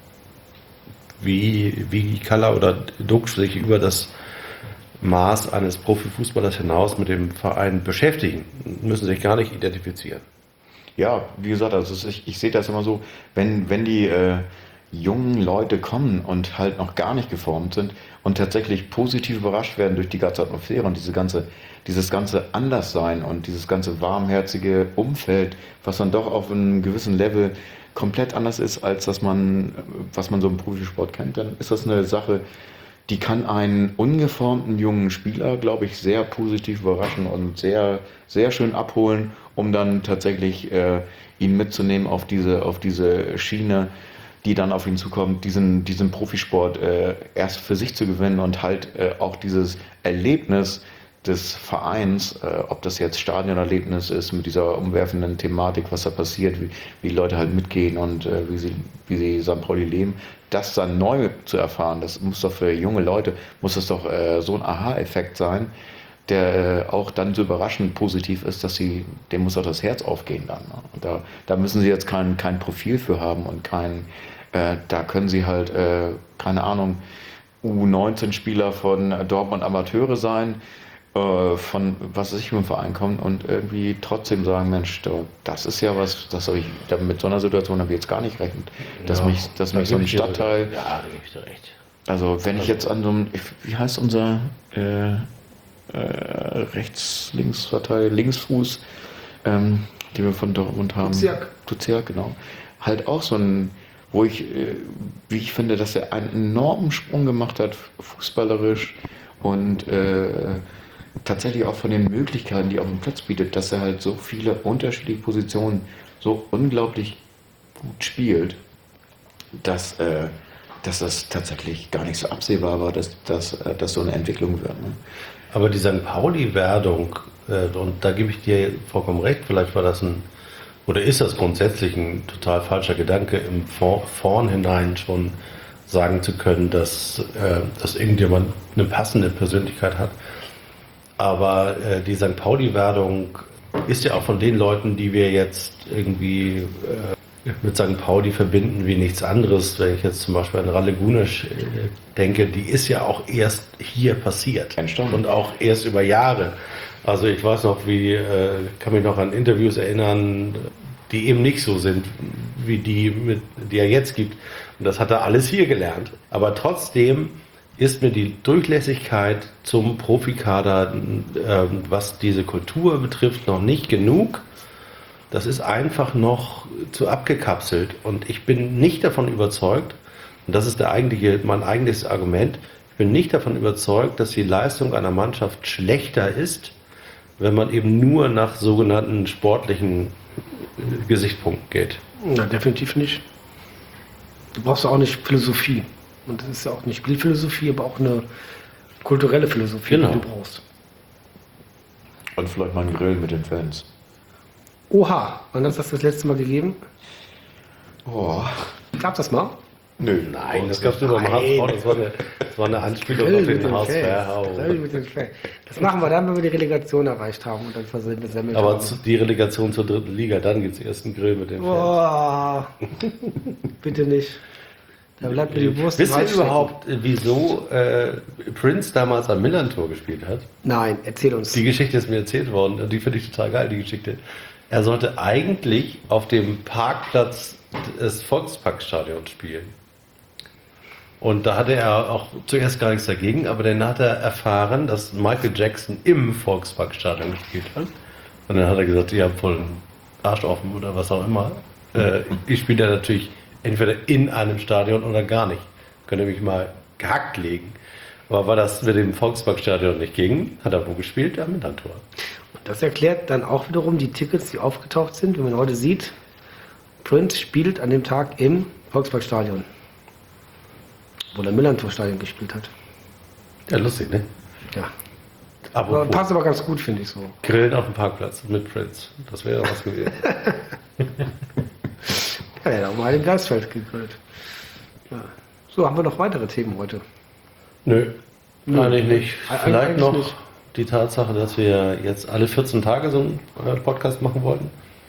wie Kalla oder Duck sich über das Maß eines Profifußballers hinaus mit dem Verein beschäftigen, müssen sich gar nicht identifizieren. Ja, wie gesagt, also ich sehe das immer so, wenn die jungen Leute kommen und halt noch gar nicht geformt sind und tatsächlich positiv überrascht werden durch die ganze Atmosphäre und dieses ganze Anderssein und dieses ganze warmherzige Umfeld, was dann doch auf einem gewissen Level komplett anders ist, als was man so im Profisport kennt, dann ist das eine Sache, die kann einen ungeformten jungen Spieler, glaube ich, sehr positiv überraschen und sehr, sehr schön abholen, um dann tatsächlich ihn mitzunehmen auf diese Schiene, die dann auf ihn zukommt, diesen Profisport erst für sich zu gewinnen und halt auch dieses Erlebnis des Vereins, ob das jetzt Stadionerlebnis ist mit dieser umwerfenden Thematik, was da passiert, wie Leute halt mitgehen und wie sie St. Pauli leben, das dann neu zu erfahren, das muss doch für junge Leute, muss das doch so ein Aha-Effekt sein, der auch dann so überraschend positiv ist, dass dem muss auch das Herz aufgehen dann. Ne? Und da müssen sie jetzt kein Profil für haben und da können sie halt, keine Ahnung, U19-Spieler von Dortmund Amateure sein, von was weiß ich, mit dem Verein kommen und irgendwie trotzdem sagen, Mensch, das ist ja was, mit so einer Situation habe ich jetzt gar nicht gerechnet, dass mich so ein Stadtteil, ja, da gebe ich dir recht. Also wenn ich jetzt an so einem, wie heißt unser Rechts-Links-Verteidiger, Linksfuß, den wir von Dortmund haben, Duziak, genau, halt auch so ein, wo wie ich finde, dass er einen enormen Sprung gemacht hat, fußballerisch und tatsächlich auch von den Möglichkeiten, die er auf dem Platz bietet, dass er halt so viele unterschiedliche Positionen so unglaublich gut spielt, dass das tatsächlich gar nicht so absehbar war, dass so eine Entwicklung wird. Ne? Aber die St. Pauli-Werdung, und da gebe ich dir vollkommen recht, vielleicht war das ist das grundsätzlich ein total falscher Gedanke, im Vornhinein schon sagen zu können, dass irgendjemand eine passende Persönlichkeit hat. Aber die St. Pauli-Werdung ist ja auch von den Leuten, die wir jetzt irgendwie mit St. Pauli verbinden wie nichts anderes. Wenn ich jetzt zum Beispiel an Ralle Gunesch denke, die ist ja auch erst hier passiert. Entstanden. Und auch erst über Jahre. Also ich weiß noch, kann mich noch an Interviews erinnern, die eben nicht so sind, wie die er jetzt gibt. Und das hat er alles hier gelernt. Aber trotzdem ist mir die Durchlässigkeit zum Profikader, was diese Kultur betrifft, noch nicht genug. Das ist einfach noch zu abgekapselt. Und ich bin nicht davon überzeugt, und das ist mein eigentliches Argument, ich bin nicht davon überzeugt, dass die Leistung einer Mannschaft schlechter ist, wenn man eben nur nach sogenannten sportlichen Gesichtspunkten geht. Na, definitiv nicht. Du brauchst auch nicht Philosophie. Und das ist ja auch eine Spielphilosophie, aber auch eine kulturelle Philosophie, Genau. die du brauchst. Und vielleicht mal ein Grill mit den Fans. Oha, wann hast du das letzte Mal gegeben? Oh. Gab das mal? Nö. Nein, das gab es nur beim HSV. Das war eine Anspielung auf den HSV. Das machen wir dann, wenn wir die Relegation erreicht haben und dann versendet Aber die Relegation zur 3. Liga, dann gibt es erst einen Grill mit den Fans. Oh, bitte nicht. Da bleibt mir die Wurst. Wisst ihr überhaupt, wieso Prince damals am Millantor gespielt hat? Nein, erzähl uns. Die Geschichte ist mir erzählt worden und die finde ich total geil, die Geschichte. Er sollte eigentlich auf dem Parkplatz des Volksparkstadions spielen. Und da hatte er auch zuerst gar nichts dagegen, aber dann hat er erfahren, dass Michael Jackson im Volksparkstadion gespielt hat. Und dann hat er gesagt, ihr habt voll einen Arsch offen oder was auch immer. Ich spiele da natürlich entweder in einem Stadion oder gar nicht. Könnt ihr mich mal gehackt legen. Aber weil das mit dem Volksparkstadion nicht ging, hat er wo gespielt? Am Millantor. Und das erklärt dann auch wiederum die Tickets, die aufgetaucht sind, wenn man heute sieht, Prince spielt an dem Tag im Volksparkstadion. wo der Millantor-Stadion gespielt hat. Ja, lustig, ne? Ja. Aber Passt aber ganz gut, finde ich so. Grillen auf dem Parkplatz mit Prince. Das wäre was gewesen. Ja, er hat auch mal im Geistfeld gegrillt. Ja. So, haben wir noch weitere Themen heute? Nö, eigentlich nicht. Vielleicht Eigentlich noch nicht. die Tatsache, dass wir jetzt alle 14 Tage so einen Podcast machen wollten.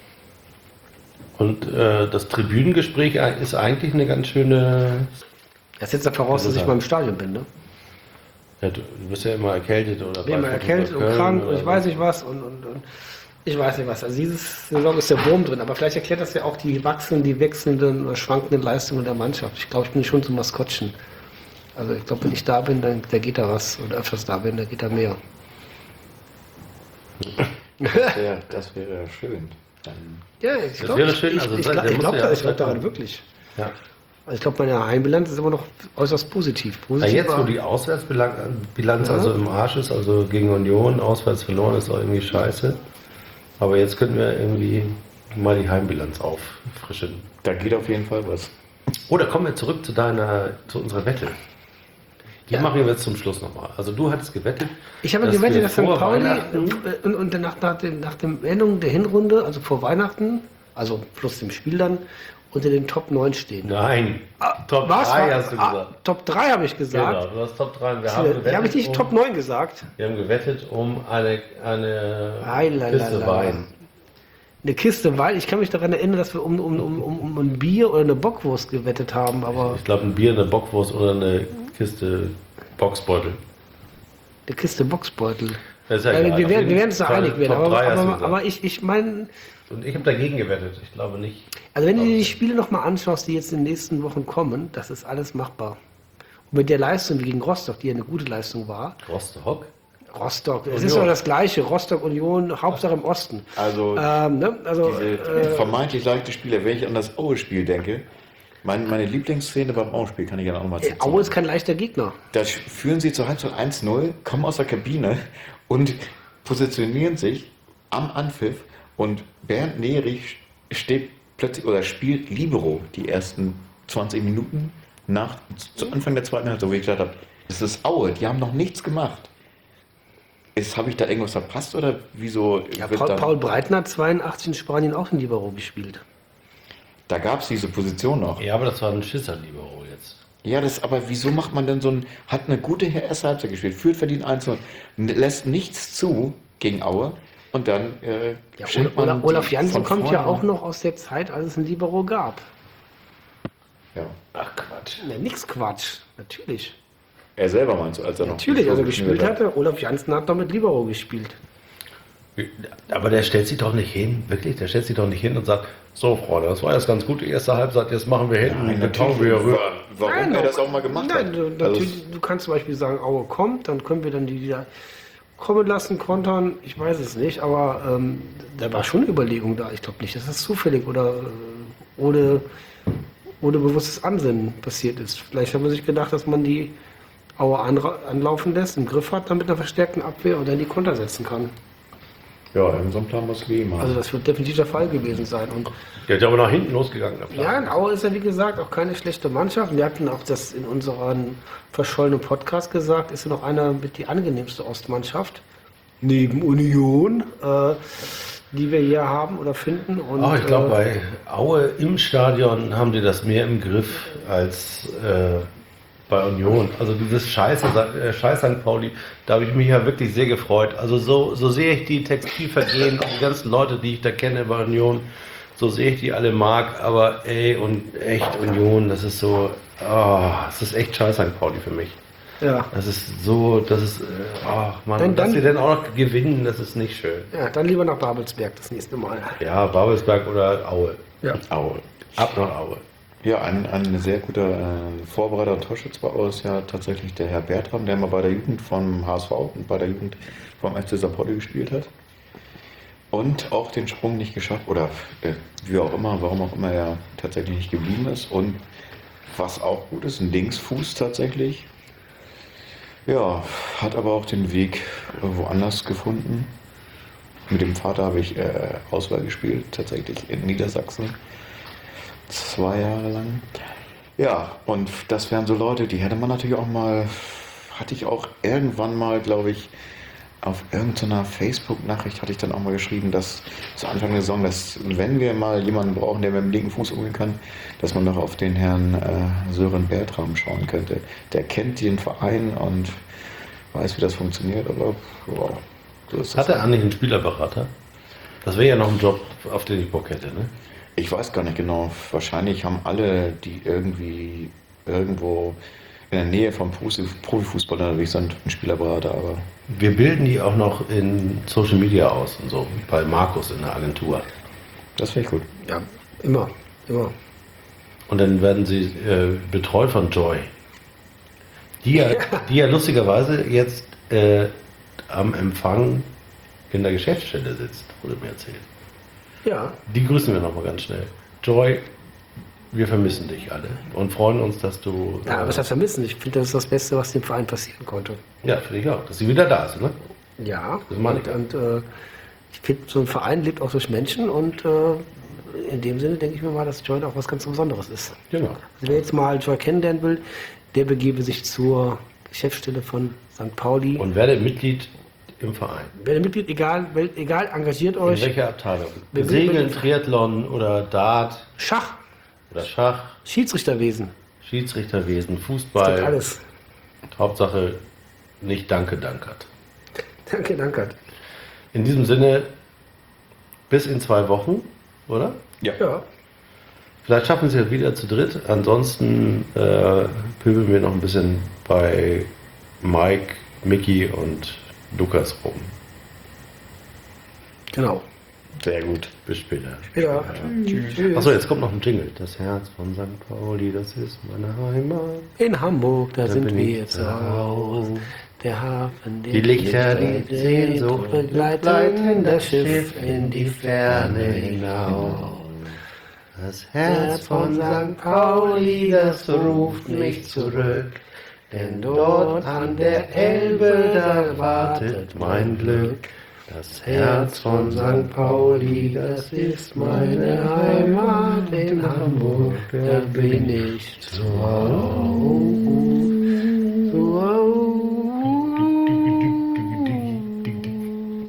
Und das Tribünengespräch ist eigentlich eine ganz schöne... Das setzt ja voraus, dass ich mal im Stadion bin, ne? Ja, du bist ja immer erkältet oder Bin immer erkältet und Köln krank und oder ich weiß nicht was und ich weiß nicht was. Also diese Saison ist der Wurm drin, aber vielleicht erklärt das ja auch die wechselnden oder schwankenden Leistungen der Mannschaft. Ich glaube, ich bin schon zum Maskottchen. Also ich glaube, wenn ich da bin, dann da geht da was. Oder öfters da bin, da geht da mehr. Das wäre schön. Dann Ja, ich Das glaube wäre schön, also ich der muss glaub ja ich glaub auch daran sein. wirklich. Ja. Also ich glaube, meine Heimbilanz ist immer noch äußerst positiv. Ja, jetzt, wo die Auswärtsbilanz also im Arsch ist, also gegen Union, auswärts verloren, ist auch irgendwie scheiße. Aber jetzt könnten wir irgendwie mal die Heimbilanz auffrischen. da geht auf jeden Fall was. Oder kommen wir zurück zu unserer Wette. Die machen wir jetzt zum Schluss nochmal. Also du hattest gewettet. Ich habe dass gewettet, wir dass St. vor Pauli Weihnachten- und nach der Endung der Hinrunde, also vor Weihnachten, also plus dem Spiel dann, unter den Top 9 stehen. Nein, Top Was? 3 hast du gesagt. Top 3 habe ich gesagt. Genau, du hast Top 3. Wir haben Habe ich nicht Top 9 gesagt? Wir haben gewettet um eine Kiste Wein. Eine Kiste Wein. Ich kann mich daran erinnern, dass wir um ein Bier oder eine Bockwurst gewettet haben, aber Ich glaube ein Bier, eine Bockwurst oder eine Kiste Boxbeutel. eine Kiste Boxbeutel. Das ist ja Wir egal. Auf werden jeden uns da Fall einig werden. Top 3 hast du Aber, gesagt. aber ich meine, Und ich habe dagegen gewettet. Ich glaube nicht. also wenn du dir die Spiele nochmal anschaust, die jetzt in den nächsten Wochen kommen, das ist alles machbar. Und mit der Leistung wie gegen Rostock, die ja eine gute Leistung war, Rostock? Rostock, es Union. ist doch das Gleiche, Rostock, Union, Hauptsache im Osten. Also Ne? Also, diese vermeintlich leichte Spiele, wenn ich an das Aue-Spiel denke, meine Lieblingsszene beim Aue-Spiel kann ich ja auch noch mal Aue ist kein leichter Gegner. Da führen sie zur Halbzeit 1-0, kommen aus der Kabine und positionieren sich am Anpfiff und Bernd Nerich steht plötzlich oder spielt Libero die ersten 20 Minuten zu Anfang der zweiten Halbzeit, wo ich gedacht habe, das ist Aue, die haben noch nichts gemacht. Habe ich da irgendwas verpasst oder wieso Ja, wird dann... Paul Breitner hat 82 in Spanien auch in Libero gespielt. Da gab es diese Position noch. Ja, aber das war ein Schisser-Libero jetzt. Ja, aber wieso macht man denn hat eine gute erste Halbzeit gespielt, führt verdient 1-0, lässt nichts zu gegen Aue und dann Ja, schickt man Olaf die Jansen von kommt ja vorne. auch noch aus der Zeit, als es ein Libero gab. Ja. Ach Quatsch. Ja, nix Quatsch, natürlich. Er selber meinst du, als er Natürlich, noch als er gespielt hatte, Olaf Jansen hat doch mit Libero gespielt. Aber der stellt sich doch nicht hin, wirklich, der stellt sich doch nicht hin und sagt, so Freunde, das war jetzt ganz gut, die erste Halbzeit, jetzt machen wir hinten Nein, den Beton natürlich. wieder rüber. Warum er das auch mal gemacht nein, hat. Du kannst zum Beispiel sagen, Aue kommt, dann können wir dann die wieder kommen lassen, kontern, ich weiß es nicht, aber da war schon eine Überlegung da. Ich glaube nicht, dass das zufällig oder ohne bewusstes Ansinnen passiert ist. Vielleicht hat man sich gedacht, dass man die Aue anlaufen lässt, im Griff hat, damit einer verstärkten Abwehr und dann die Konter setzen kann. Ja, in so einem Plan muss es gegeben haben. Also das wird definitiv der Fall gewesen sein. Und Der ist aber nach hinten losgegangen. Der Plan. ja, in Aue ist ja wie gesagt auch keine schlechte Mannschaft. Wir hatten auch das in unserem verschollenen Podcast gesagt, ist ja noch einer mit die angenehmste Ostmannschaft neben Union, die wir hier haben oder finden. Und, Ich glaube, bei Aue im Stadion haben die das mehr im Griff als bei Union. Also dieses Scheiß St. Pauli, da habe ich mich ja wirklich sehr gefreut. Also so sehe ich die Textilvergehen, die ganzen Leute, die ich da kenne bei Union, so sehe ich die alle mag, aber und echt Union, das ist so, das ist echt Scheiß St. Pauli für mich. ja. Das ist so, Mann, Dann- und dass dann- sie dann auch noch gewinnen, das ist nicht schön. Ja, dann lieber nach Babelsberg das nächste Mal. Ja, Babelsberg oder Aue. Ja. Aue. Ab nach Aue. Ja, ein sehr guter Vorbereiter und Torschütze bei Aue ist ja tatsächlich der Herr Bertram, der mal bei der Jugend vom HSV und bei der Jugend vom FC St. Pauli gespielt hat. Und auch den Sprung nicht geschafft, oder wie auch immer, warum auch immer er tatsächlich nicht geblieben ist. Und was auch gut ist, ein Linksfuß tatsächlich. Ja, hat aber auch den Weg woanders gefunden. Mit dem Vater habe ich Auswahl gespielt, tatsächlich in Niedersachsen. 2 Jahre lang. Ja, und das wären so Leute, die hätte man natürlich auch mal, hatte ich auch irgendwann mal, glaube ich, auf irgendeiner Facebook-Nachricht hatte ich dann auch mal geschrieben, dass zu Anfang der Saison, dass wenn wir mal jemanden brauchen, der mit dem linken Fuß umgehen kann, dass man doch auf den Herrn Sören Bertram schauen könnte. Der kennt den Verein und weiß, wie das funktioniert, aber wow, so ist das. Hat er eigentlich einen Spielerberater? Das wäre ja noch ein Job, auf den ich Bock hätte, ne? Ich weiß gar nicht genau. Wahrscheinlich haben alle, die irgendwie irgendwo in der Nähe vom Profifußball unterwegs sind, einen Spielerberater, aber Wir bilden die auch noch in Social Media aus und so, bei Markus in der Agentur. das finde ich gut. Ja, immer. Und dann werden sie betreut von Joy, die ja lustigerweise jetzt am Empfang in der Geschäftsstelle sitzt, wurde mir erzählt. Ja, Die grüßen wir nochmal ganz schnell. Joy, wir vermissen dich alle und freuen uns, dass du... ja, was heißt vermissen? Ich finde, das ist das Beste, was dem Verein passieren konnte. Ja, finde ich auch, dass sie wieder da ist, ne? Ja, Das meine ich. und ich finde, so ein Verein lebt auch durch Menschen und in dem Sinne denke ich mir mal, dass Joy auch was ganz Besonderes ist. Genau. Also wer jetzt mal Joy kennenlernen will, der begebe sich zur Geschäftsstelle von St. Pauli. Und werde Mitglied im Verein. Wer Mitglied, egal, engagiert In euch. welcher Abteilung? Wir- Segeln, Triathlon oder Dart Schach, oder Schach, Schiedsrichterwesen, Schiedsrichterwesen, das Fußball. ist alles. Hauptsache nicht Danke dankert. Danke. In diesem Sinne, bis in 2 Wochen, oder? Ja. Ja, Vielleicht schaffen sie es wieder zu dritt. Ansonsten pöbeln wir noch ein bisschen bei Mike, Mickey und Lukas rum. genau. Sehr gut. Bis später. Ja. Tschüss. Achso, jetzt kommt noch ein Jingle. Das Herz von St. Pauli, das ist meine Heimat. In Hamburg, da sind bin wir ich zu Hause. Der Hafen, der Die Lichter, die Sehnsucht begleiten das Schiff in die Ferne hinaus. Das Herz von St. Pauli, das ruft mich zurück. Denn dort an der Elbe, da wartet mein Glück. Das Herz von St. Pauli, das ist meine Heimat in Hamburg, da bin ich zu Hause.